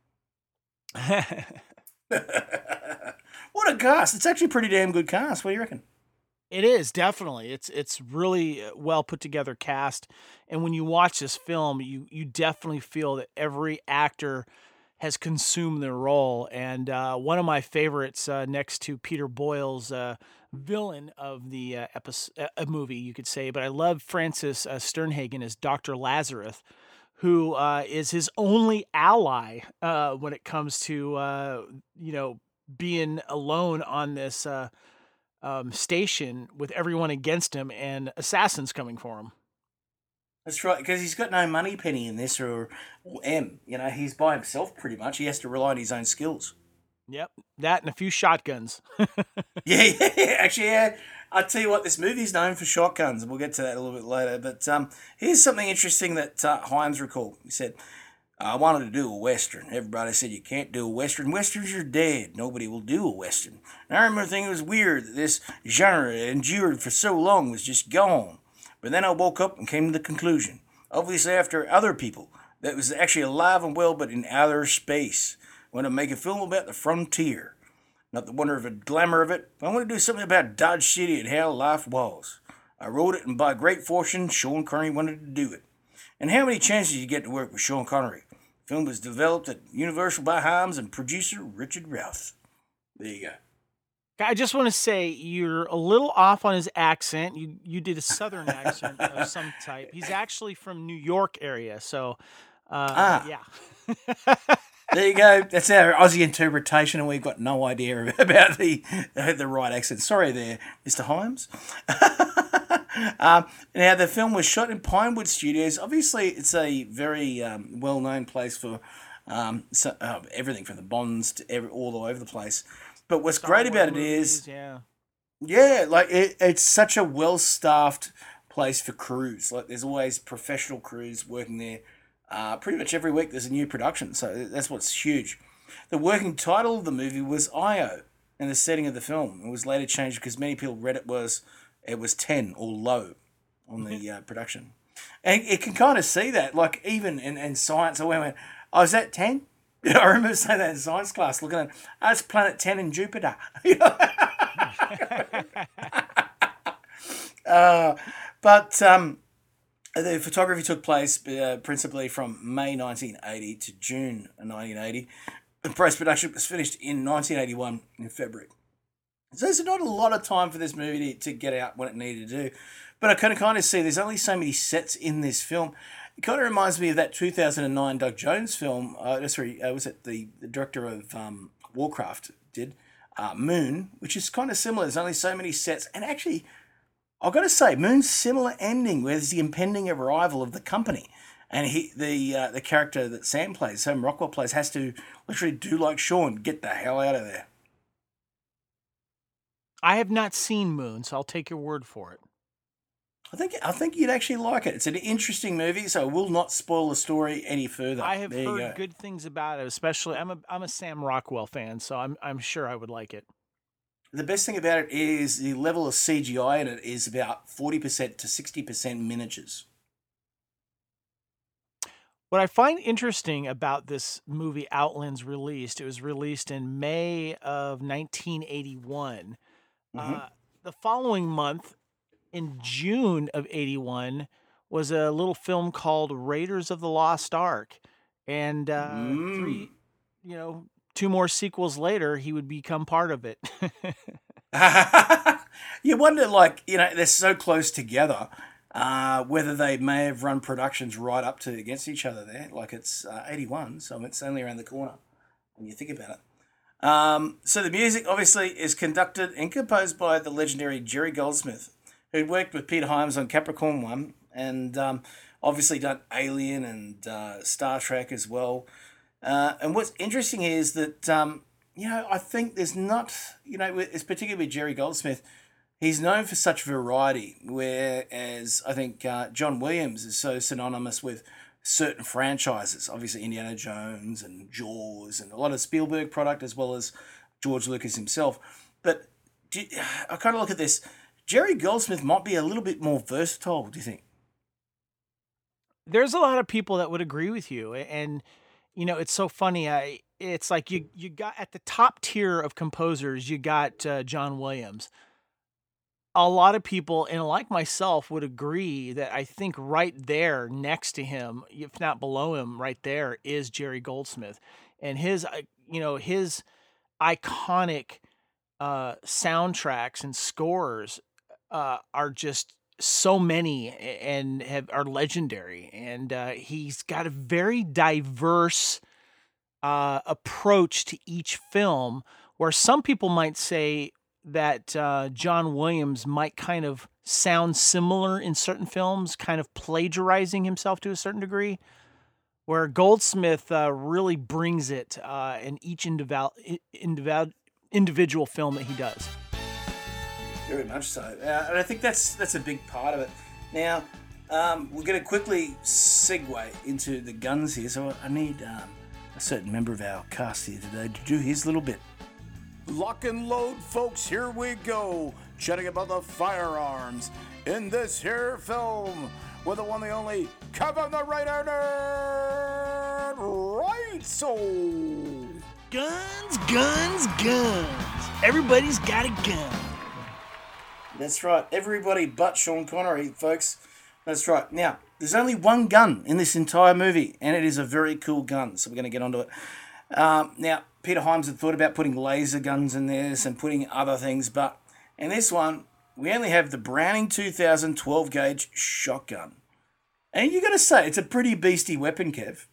S1: What a cast! It's actually a pretty damn good cast. What do you reckon?
S2: It is definitely. It's it's really uh, well put together cast, and when you watch this film, you you definitely feel that every actor has consumed their role. And uh, one of my favorites, uh, next to Peter Boyle's uh, villain of the uh, episode, uh, movie, you could say, but I love Francis uh, Sternhagen as Doctor Lazarus, who uh, is his only ally uh, when it comes to uh, you know being alone on this. Uh, um, station with everyone against him and assassins coming for him.
S1: That's right, because he's got no money penny in this or, or M. You know, he's by himself pretty much. He has to rely on his own skills.
S2: Yep, that and a few shotguns.
S1: Yeah, yeah, actually, yeah. I'll tell you what, this movie's known for shotguns, and we'll get to that a little bit later. But um, here's something interesting that uh, Hines recalled. He said, I wanted to do a Western. Everybody said, you can't do a Western. Westerns are dead. Nobody will do a Western. And I remember thinking it was weird that this genre endured for so long was just gone. But then I woke up and came to the conclusion, obviously after other people, that it was actually alive and well but in outer space. I want to make a film about the frontier. Not the wonder of the glamour of it, but I want to do something about Dodge City and how life was. I wrote it, and by great fortune, Sean Connery wanted to do it. And how many chances did you get to work with Sean Connery? The film was developed at Universal by Hines and producer Richard Routh. There you go.
S2: I just want to say you're a little off on his accent. You you did a southern accent of some type. He's actually from New York area, so uh,
S1: Ah.
S2: yeah.
S1: There you go. That's our Aussie interpretation, and we've got no idea about the the right accent. Sorry there, Mister Himes. um, now, the film was shot in Pinewood Studios. Obviously, it's a very um, well-known place for um, so, uh, everything from the Bonds to every, all over the place. But what's
S2: Star
S1: great
S2: Wars
S1: about it
S2: movies,
S1: is,
S2: yeah.
S1: yeah, like it, it's such a well-staffed place for crews. Like there's always professional crews working there. Uh, pretty much every week there's a new production, so that's what's huge. The working title of the movie was Io, and the setting of the film. It was later changed because many people read it was it was ten or low on the uh, production, and it can kind of see that, like even in, in science. I went, "Oh, is that ten?" I remember saying that in science class, looking at, "Oh, it's planet ten in Jupiter." uh, but um, the photography took place uh, principally from May nineteen eighty to June nineteen eighty. The post-production was finished in nineteen eighty-one in February. So there's not a lot of time for this movie to, to get out what it needed to do. But I can kind of see there's only so many sets in this film. It kind of reminds me of that two thousand nine Doug Jones film. Uh, sorry, uh, was it the, the director of um, Warcraft did? Uh, Moon, which is kind of similar. There's only so many sets. And actually, I've got to say, Moon's similar ending, where there's the impending arrival of the company. And he, the uh, the character that Sam plays, Sam Rockwell plays, has to literally do like Sean, get the hell out of there.
S2: I have not seen Moon, so I'll take your word for it.
S1: I think I think you'd actually like it. It's an interesting movie, so I will not spoil the story any further.
S2: I have
S1: There you
S2: heard
S1: go.
S2: good things about it, especially I'm a I'm a Sam Rockwell fan, so I'm I'm sure I would like it.
S1: The best thing about it is the level of C G I in it is about forty percent to sixty percent miniatures.
S2: What I find interesting about this movie Outlands released, it was released in May of nineteen eighty-one.
S1: Mm-hmm.
S2: Uh, the following month, in June of eighty-one, was a little film called Raiders of the Lost Ark. And uh,
S1: Mm.
S2: three, you know, two more sequels later, he would become part of it.
S1: You wonder, like, you know, they're so close together, uh, whether they may have run productions right up to against each other there. Like, it's uh, eighty-one, so it's only around the corner when you think about it. Um, so the music, obviously, is conducted and composed by the legendary Jerry Goldsmith, who'd worked with Peter Hyams on Capricorn One, and um, obviously done Alien and uh, Star Trek as well. Uh, and what's interesting is that, um, you know, I think there's not, you know, it's particularly with Jerry Goldsmith, he's known for such variety, whereas I think uh, John Williams is so synonymous with certain franchises. Obviously, Indiana Jones and Jaws, and a lot of Spielberg product as well as George Lucas himself. But do you, I kind of look at this. Jerry Goldsmith might be a little bit more versatile. Do you think?
S2: There's a lot of people that would agree with you, and you know, it's so funny. I it's like you you got at the top tier of composers, you got uh, John Williams. A lot of people, and like myself, would agree that I think right there next to him, if not below him, right there is Jerry Goldsmith, and his uh, you know his iconic uh, soundtracks and scores uh, are just so many and have are legendary. And uh, he's got a very diverse uh, approach to each film, where some people might say that uh, John Williams might kind of sound similar in certain films, kind of plagiarizing himself to a certain degree, where Goldsmith uh, really brings it uh, in each individual individual film that he does.
S1: Very much so, uh, and I think that's that's a big part of it. Now, um, we're going to quickly segue into the guns here, so I need um, a certain member of our cast here today to do his little bit. Lock and load, folks, here we go, chatting about the firearms in this here film with the one, the only, Kevin the Raider Nerd, right, so...
S2: Guns, guns, guns. Everybody's got a gun.
S1: That's right. Everybody but Sean Connery, folks. That's right. Now, there's only one gun in this entire movie, and it is a very cool gun, so we're going to get onto it. Um, now, Peter Hyams had thought about putting laser guns in this and putting other things, but in this one, we only have the Browning two thousand twelve gauge shotgun. And you got to say, it's a pretty beastie weapon, Kev.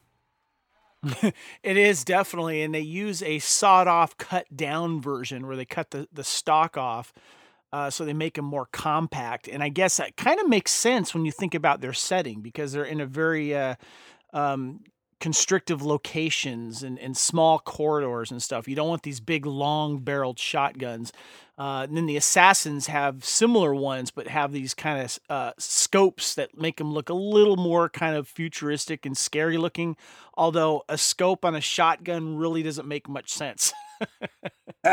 S2: It is, definitely, and they use a sawed-off, cut-down version where they cut the, the stock off, uh, so they make them more compact. And I guess that kind of makes sense when you think about their setting, because they're in a very uh, um, constrictive locations and, and small corridors and stuff. You don't want these big, long-barreled shotguns. Uh, and then the Assassins have similar ones, but have these kind of uh, scopes that make them look a little more kind of futuristic and scary looking. Although a scope on a shotgun really doesn't make much sense.
S1: No,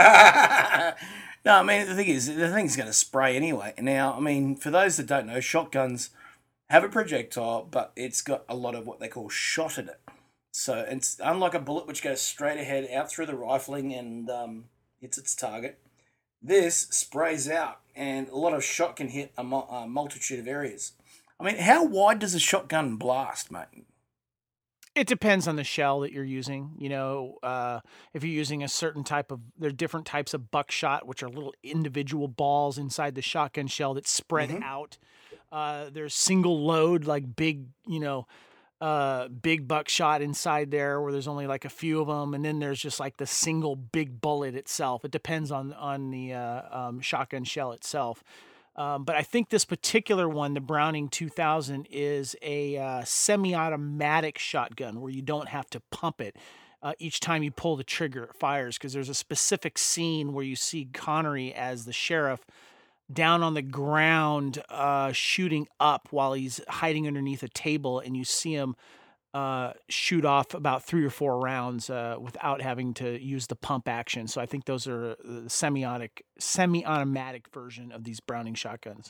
S1: I mean, the thing is, the thing's going to spray anyway. Now, I mean, for those that don't know, shotguns have a projectile, but it's got a lot of what they call shot in it. So it's unlike a bullet, which goes straight ahead out through the rifling and um, hits its target. This sprays out, and a lot of shot can hit a, mul- a multitude of areas. I mean, how wide does a shotgun blast, mate?
S2: It depends on the shell that you're using. You know, uh, if you're using a certain type of, there are different types of buckshot, which are little individual balls inside the shotgun shell that spread
S1: Mm-hmm.
S2: out. Uh, there's single load, like big, you know, uh, big buckshot inside there where there's only like a few of them. And then there's just like the single big bullet itself. It depends on, on the uh, um, shotgun shell itself. Um, but I think this particular one, the Browning two thousand, is a uh, semi-automatic shotgun where you don't have to pump it. Uh, each time you pull the trigger, it fires, because there's a specific scene where you see Connery as the sheriff down on the ground uh, shooting up while he's hiding underneath a table, and you see him uh, shoot off about three or four rounds uh, without having to use the pump action. So I think those are the semi-automatic, semi-automatic version of these Browning shotguns.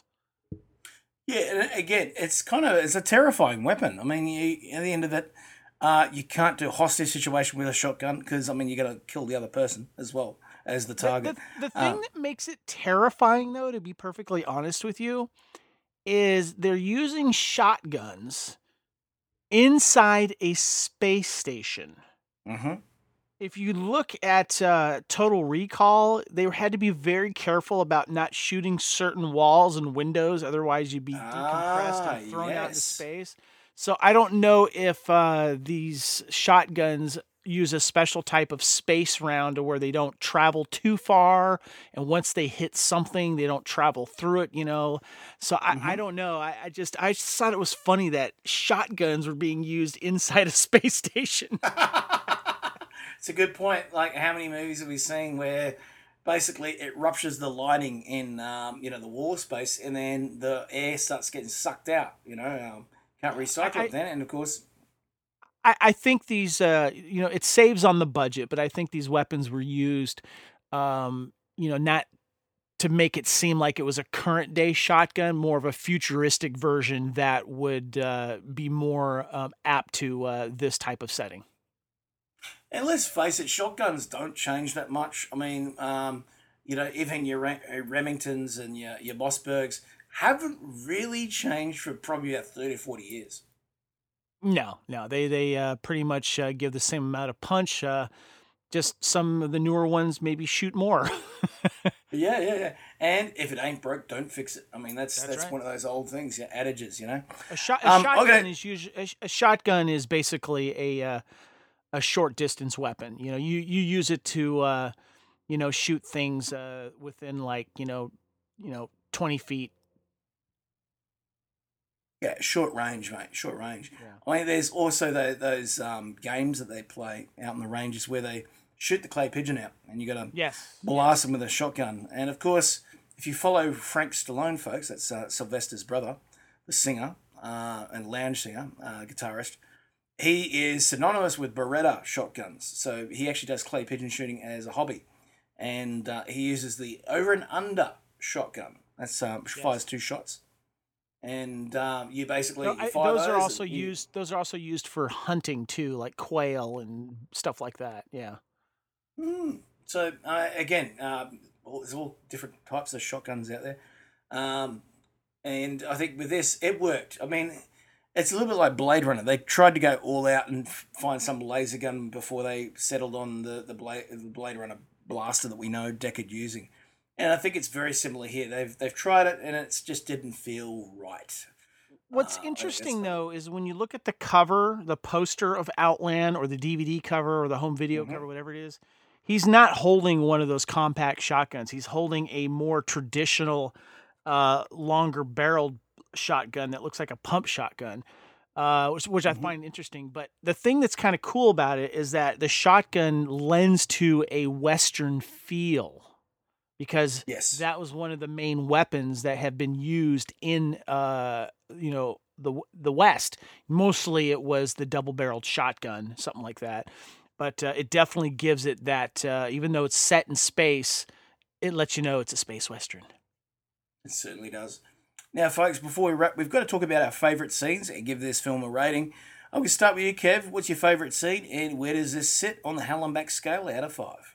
S1: Yeah, and again, it's kind of it's a terrifying weapon. I mean, you, at the end of it, uh, you can't do a hostage situation with a shotgun because I mean you got to kill the other person as well as the target.
S2: The, the, the thing
S1: Uh,
S2: that makes it terrifying, though, to be perfectly honest with you, is they're using shotguns inside a space station.
S1: mm-hmm.
S2: If you look at uh, Total Recall, they had to be very careful about not shooting certain walls and windows, otherwise you'd be decompressed
S1: Ah,
S2: and thrown out into
S1: yes.
S2: space. So I don't know if uh, these shotguns use a special type of space round to where they don't travel too far, and once they hit something, they don't travel through it, you know. So I, I
S1: Mm-hmm.
S2: don't know. I, I just I just thought it was funny that shotguns were being used inside a space station.
S1: It's a good point. Like, how many movies have we seen where basically it ruptures the lining in, um, you know, the wall space, and then the air starts getting sucked out. You know, um, can't recycle
S2: I-
S1: it then, and of course,
S2: I, I think these, uh, you know, it saves on the budget, but I think these weapons were used, um, you know, not to make it seem like it was a current day shotgun, more of a futuristic version that would uh, be more um, apt to uh, this type of setting.
S1: And let's face it, shotguns don't change that much. I mean, um, you know, even your Re- Remingtons and your, your Mossbergs haven't really changed for probably about thirty, forty years.
S2: No, no, they they uh, pretty much uh, give the same amount of punch. Uh, just some of the newer ones maybe shoot more.
S1: Yeah, yeah, yeah. And if it ain't broke, don't fix it. I mean, that's
S2: That's
S1: that's
S2: right.
S1: one of those old things, yeah, adages, you know.
S2: A shot a
S1: Um,
S2: shotgun
S1: okay,
S2: is usually a, sh- a shotgun is basically a uh, a short distance weapon. You know, you you use it to uh, you know shoot things uh, within like you know you know twenty feet.
S1: yeah, short range, mate, short range.
S2: Yeah.
S1: I mean, there's also tho- those um, games that they play out in the ranges where they shoot the clay pigeon out, and you got to
S2: Yes.
S1: blast them with a shotgun. And of course, if you follow Frank Stallone, folks, that's uh, Sylvester's brother, the singer uh, and lounge singer, uh, guitarist. He is synonymous with Beretta shotguns. So he actually does clay pigeon shooting as a hobby, and uh, he uses the over and under shotgun. That's um, fires
S2: Yes.
S1: two shots, and um, you basically
S2: No,
S1: you
S2: I,
S1: fire
S2: those are
S1: those,
S2: also
S1: and you
S2: used. Those are also used for hunting too, like quail and stuff like that. Yeah.
S1: Mm. So uh, again, um, all- there's all different types of shotguns out there, um, and I think with this it worked. I mean, it's a little bit like Blade Runner. They tried to go all out and f- find some laser gun before they settled on the the Blade, the Blade Runner blaster that we know Deckard using, and I think it's very similar here. They've they've tried it and it's just didn't feel right.
S2: What's
S1: Uh, I think that's
S2: interesting
S1: the.
S2: though is when you look at the cover, the poster of Outland or the D V D cover or the home video
S1: Mhm.
S2: cover, whatever it is, he's not holding one of those compact shotguns. He's holding a more traditional, uh, longer barreled shotgun that looks like a pump shotgun, uh, which, which I
S1: Mhm.
S2: find interesting. But the thing that's kind of cool about it is that the shotgun lends to a Western feel because
S1: Yes.
S2: that was one of the main weapons that have been used in uh you know the the West. Mostly it was the double-barreled shotgun, something like that. But uh, it definitely gives it that uh, even though it's set in space, it lets you know it's a space western.
S1: It certainly does. Now, folks, before we wrap, we've got to talk about our favourite scenes and give this film a rating. I'm going to start with you, Kev. What's your favourite scene, and where does this sit on the Hallenbach scale out of five?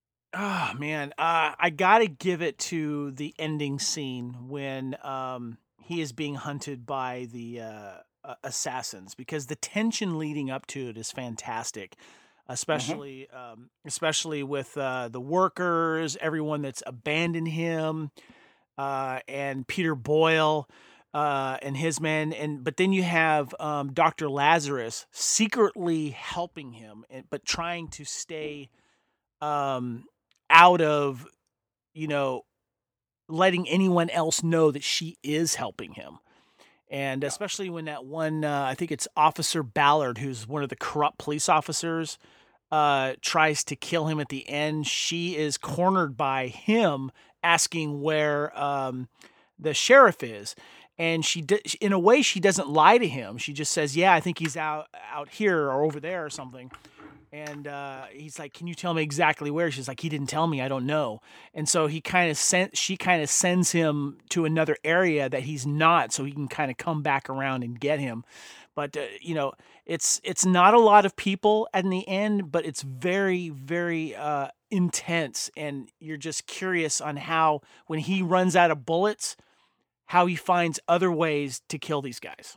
S2: Oh man, uh, I gotta give it to the ending scene when um, he is being hunted by the uh, uh, assassins because the tension leading up to it is fantastic,
S1: Mm-hmm.
S2: especially um, especially with uh, the workers, everyone that's abandoned him, uh, and Peter Boyle. Uh, and his men, and but then you have um, Doctor Lazarus secretly helping him, and, but trying to stay um, out of, you know, letting anyone else know that she is helping him. And
S1: Yeah.
S2: especially when that one, uh, I think it's Officer Ballard, who's one of the corrupt police officers, uh, tries to kill him at the end. She is cornered by him asking where um, the sheriff is. And she, di- in a way, she doesn't lie to him. She just says, "Yeah, I think he's out out here or over there or something." And uh, he's like, "Can you tell me exactly where?" She's like, "He didn't tell me. I don't know." And so he kind of sent. She kind of sends him to another area that he's not, so he can kind of come back around and get him. But uh, you know, it's it's not a lot of people in the end, but it's very very uh, intense, and you're just curious on how when he runs out of bullets, how he finds other ways to kill these guys.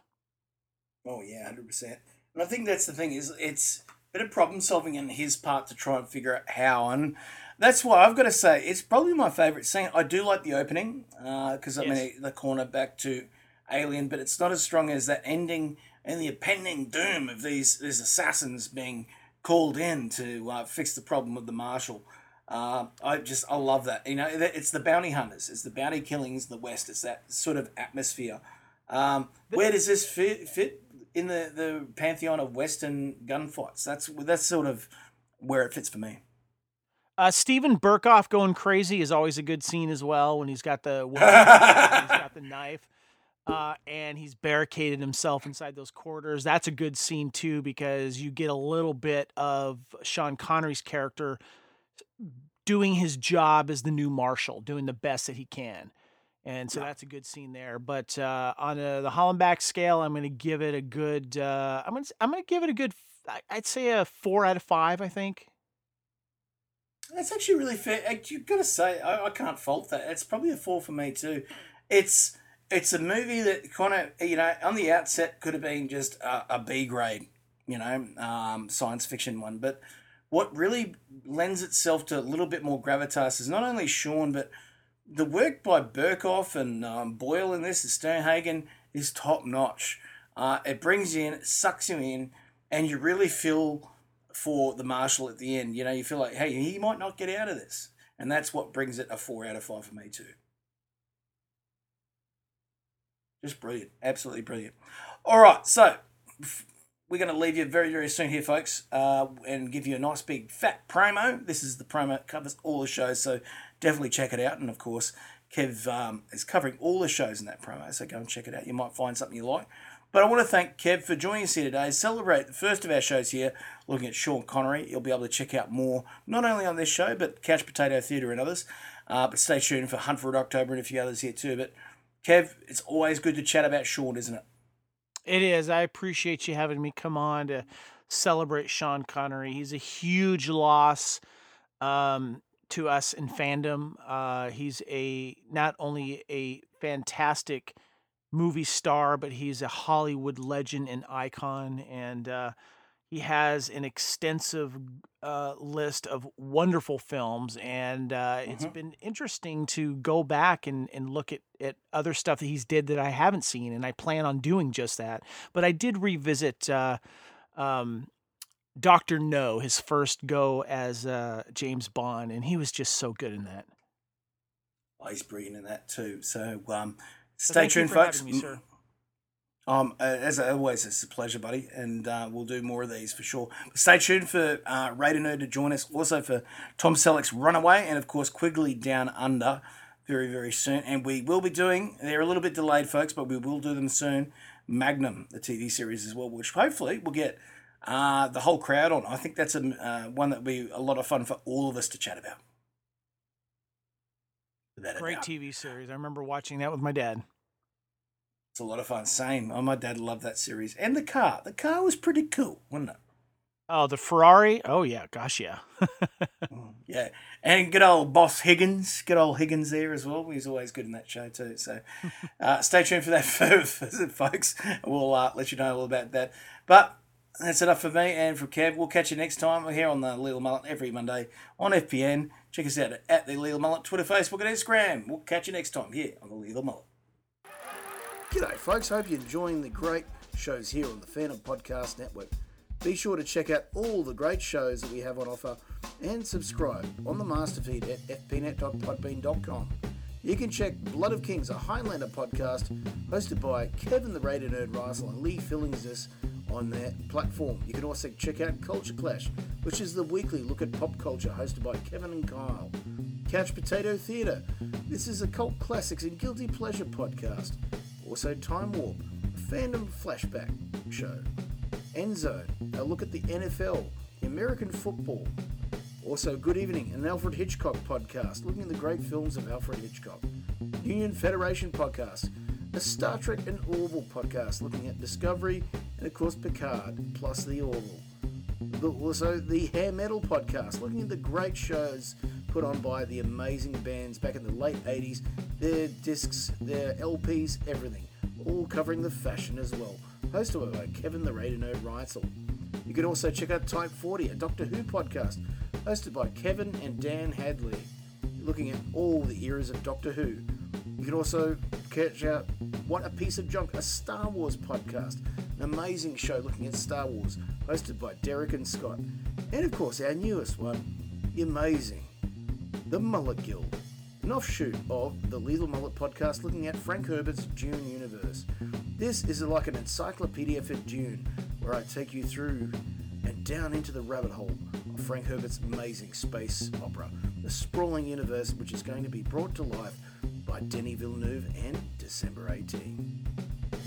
S1: Oh yeah, one hundred percent. And I think that's the thing is it's a bit of problem solving on his part to try and figure out how, and that's why I've got to say it's probably my favourite scene. I do like the opening because I
S2: Yes.
S1: mean the corner back to Alien, but it's not as strong as that ending and the impending doom of these these assassins being called in to uh, fix the problem with the marshal. Uh, I just I love that. You know, it's the bounty hunters, it's the bounty killings in the West. It's that sort of atmosphere. Um, where does this fit, fit in the, the pantheon of Western gunfights? That's that's sort of where it fits for me.
S2: Uh, Steven Burkoff going crazy is always a good scene as well when he's got the woman and he's got the knife. Uh, and he's barricaded himself inside those quarters. That's a good scene too, because you get a little bit of Sean Connery's character doing his job as the new marshal, doing the best that he can. And so
S1: Yeah.
S2: that's a good scene there. But uh, on a, the Hollenbach scale, I'm going to give it a good. Uh, I'm going to I'm going to give it a good. I'd say a four out of five. I think.
S1: That's actually really fair. Uh, You've got to say, I, I can't fault that. It's probably a four for me too. It's it's a movie that kind of, you know, on the outset could have been just a, a B grade, you know, um, science fiction one. But what really lends itself to a little bit more gravitas is not only Sean, but the work by Burkoff and um, Boyle in this, and Sternhagen, is top notch. Uh, it brings you in, it sucks you in, and you really feel for the marshal at the end. You know, you feel like, hey, he might not get out of this. And that's what brings it a four out of five for me too. Just brilliant. Absolutely brilliant. All right, so we're going to leave you very, very soon here, folks, uh, and give you a nice big fat promo. This is the promo that covers all the shows, so definitely check it out. And, of course, Kev um, is covering all the shows in that promo, so go and check it out. You might find something you like. But I want to thank Kev for joining us here today. Celebrate the first of our shows here, looking at Sean Connery. You'll be able to check out more, not only on this show, but Couch Potato Theatre and others. Uh, but stay tuned for Hunt for Red October and a few others here too. But Kev, it's always good to chat about Sean, isn't it?
S2: It is. I appreciate you having me come on to celebrate Sean Connery. He's a huge loss um, to us in fandom. Uh, he's a not only a fantastic movie star, but he's a Hollywood legend and icon, and uh, he has an extensive uh, list of wonderful films, and uh, mm-hmm. it's been interesting to go back and, and look at, at other stuff that he's did that I haven't seen, and I plan on doing just that. But I did revisit uh, um, Doctor No, his first go as uh, James Bond, and he was just so good in that.
S1: Oh, he's brilliant in that too. So um, stay tuned, folks.
S2: Me, sir.
S1: Um, as always, it's a pleasure, buddy, and uh, we'll do more of these for sure. But stay tuned for uh, Raider Nerd to join us, also for Tom Selleck's Runaway, and of course Quigley Down Under very, very soon. And we will be doing, they're a little bit delayed, folks, but we will do them soon, Magnum, the T V series as well, which hopefully will get uh, the whole crowd on. I think that's a uh, one that will be a lot of fun for all of us to chat about.
S2: Great T V series. I remember watching that with my dad.
S1: It's a lot of fun. Same. Oh, my dad loved that series. And the car. The car was pretty cool, wasn't it?
S2: Oh, the Ferrari? Oh, yeah. Gosh, yeah.
S1: Yeah. And good old Boss Higgins. Good old Higgins there as well. He's always good in that show too. So uh, stay tuned for that, folks. We'll uh, let you know all about that. But that's enough for me and for Kev. We'll catch you next time. We're here on the Lethal Mullet every Monday on F P N. Check us out at the Lethal Mullet, Twitter, Facebook, and Instagram. We'll catch you next time here on the Lethal Mullet. G'day, folks. Hope you're enjoying the great shows here on the Phantom Podcast Network. Be sure to check out all the great shows that we have on offer and subscribe on the master feed at f p net dot podbean dot com. You can check Blood of Kings, a Highlander podcast hosted by Kevin the Raider Nerd Russell and Lee Fillingsis on their platform. You can also check out Culture Clash, which is the weekly look at pop culture hosted by Kevin and Kyle. Couch Potato Theatre. This is a cult classics and guilty pleasure podcast. Also Time Warp, a fandom flashback show. Endzone, a look at the N F L, the American football. Also Good Evening, an Alfred Hitchcock podcast, looking at the great films of Alfred Hitchcock. Union Federation podcast, a Star Trek and Orville podcast, looking at Discovery and of course Picard, plus the Orville. Also the Hair Metal podcast, looking at the great shows put on by the amazing bands back in the late eighties, their discs, their L Ps, everything, all covering the fashion as well, hosted by Kevin the Raider Nerd Reitzel. You can also check out Type forty, a Doctor Who podcast, hosted by Kevin and Dan Hadley, looking at all the eras of Doctor Who. You can also catch out What a Piece of Junk, a Star Wars podcast, an amazing show looking at Star Wars, hosted by Derek and Scott. And of course our newest one, the amazing The Mullet Guild, an offshoot of the Lethal Mullet podcast looking at Frank Herbert's Dune universe. This is like an encyclopedia for Dune, where I take you through and down into the rabbit hole of Frank Herbert's amazing space opera, the sprawling universe which is going to be brought to life by Denis Villeneuve and December eighteenth.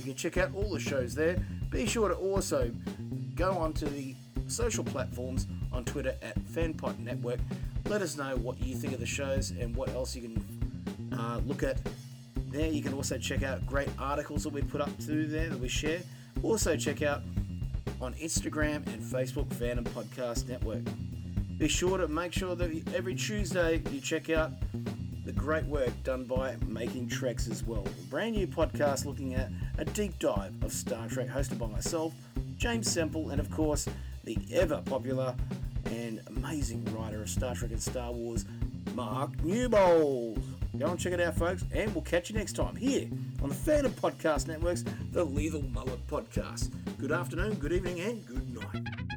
S1: You can check out all the shows there. Be sure to also go onto the social platforms on Twitter at FanPod Network. Let us know what you think of the shows and what else you can uh, look at there. You can also check out great articles that we put up to there that we share. Also check out on Instagram and Facebook, Phantom Podcast Network. Be sure to make sure that every Tuesday you check out the great work done by Making Treks as well. A brand new podcast looking at a deep dive of Star Trek, hosted by myself, James Semple, and of course the ever popular and amazing writer of Star Trek and Star Wars, Mark Newbold. Go and check it out, folks, and we'll catch you next time here on the Phantom Podcast Network's The Lethal Mullet Podcast. Good afternoon, good evening, and good night.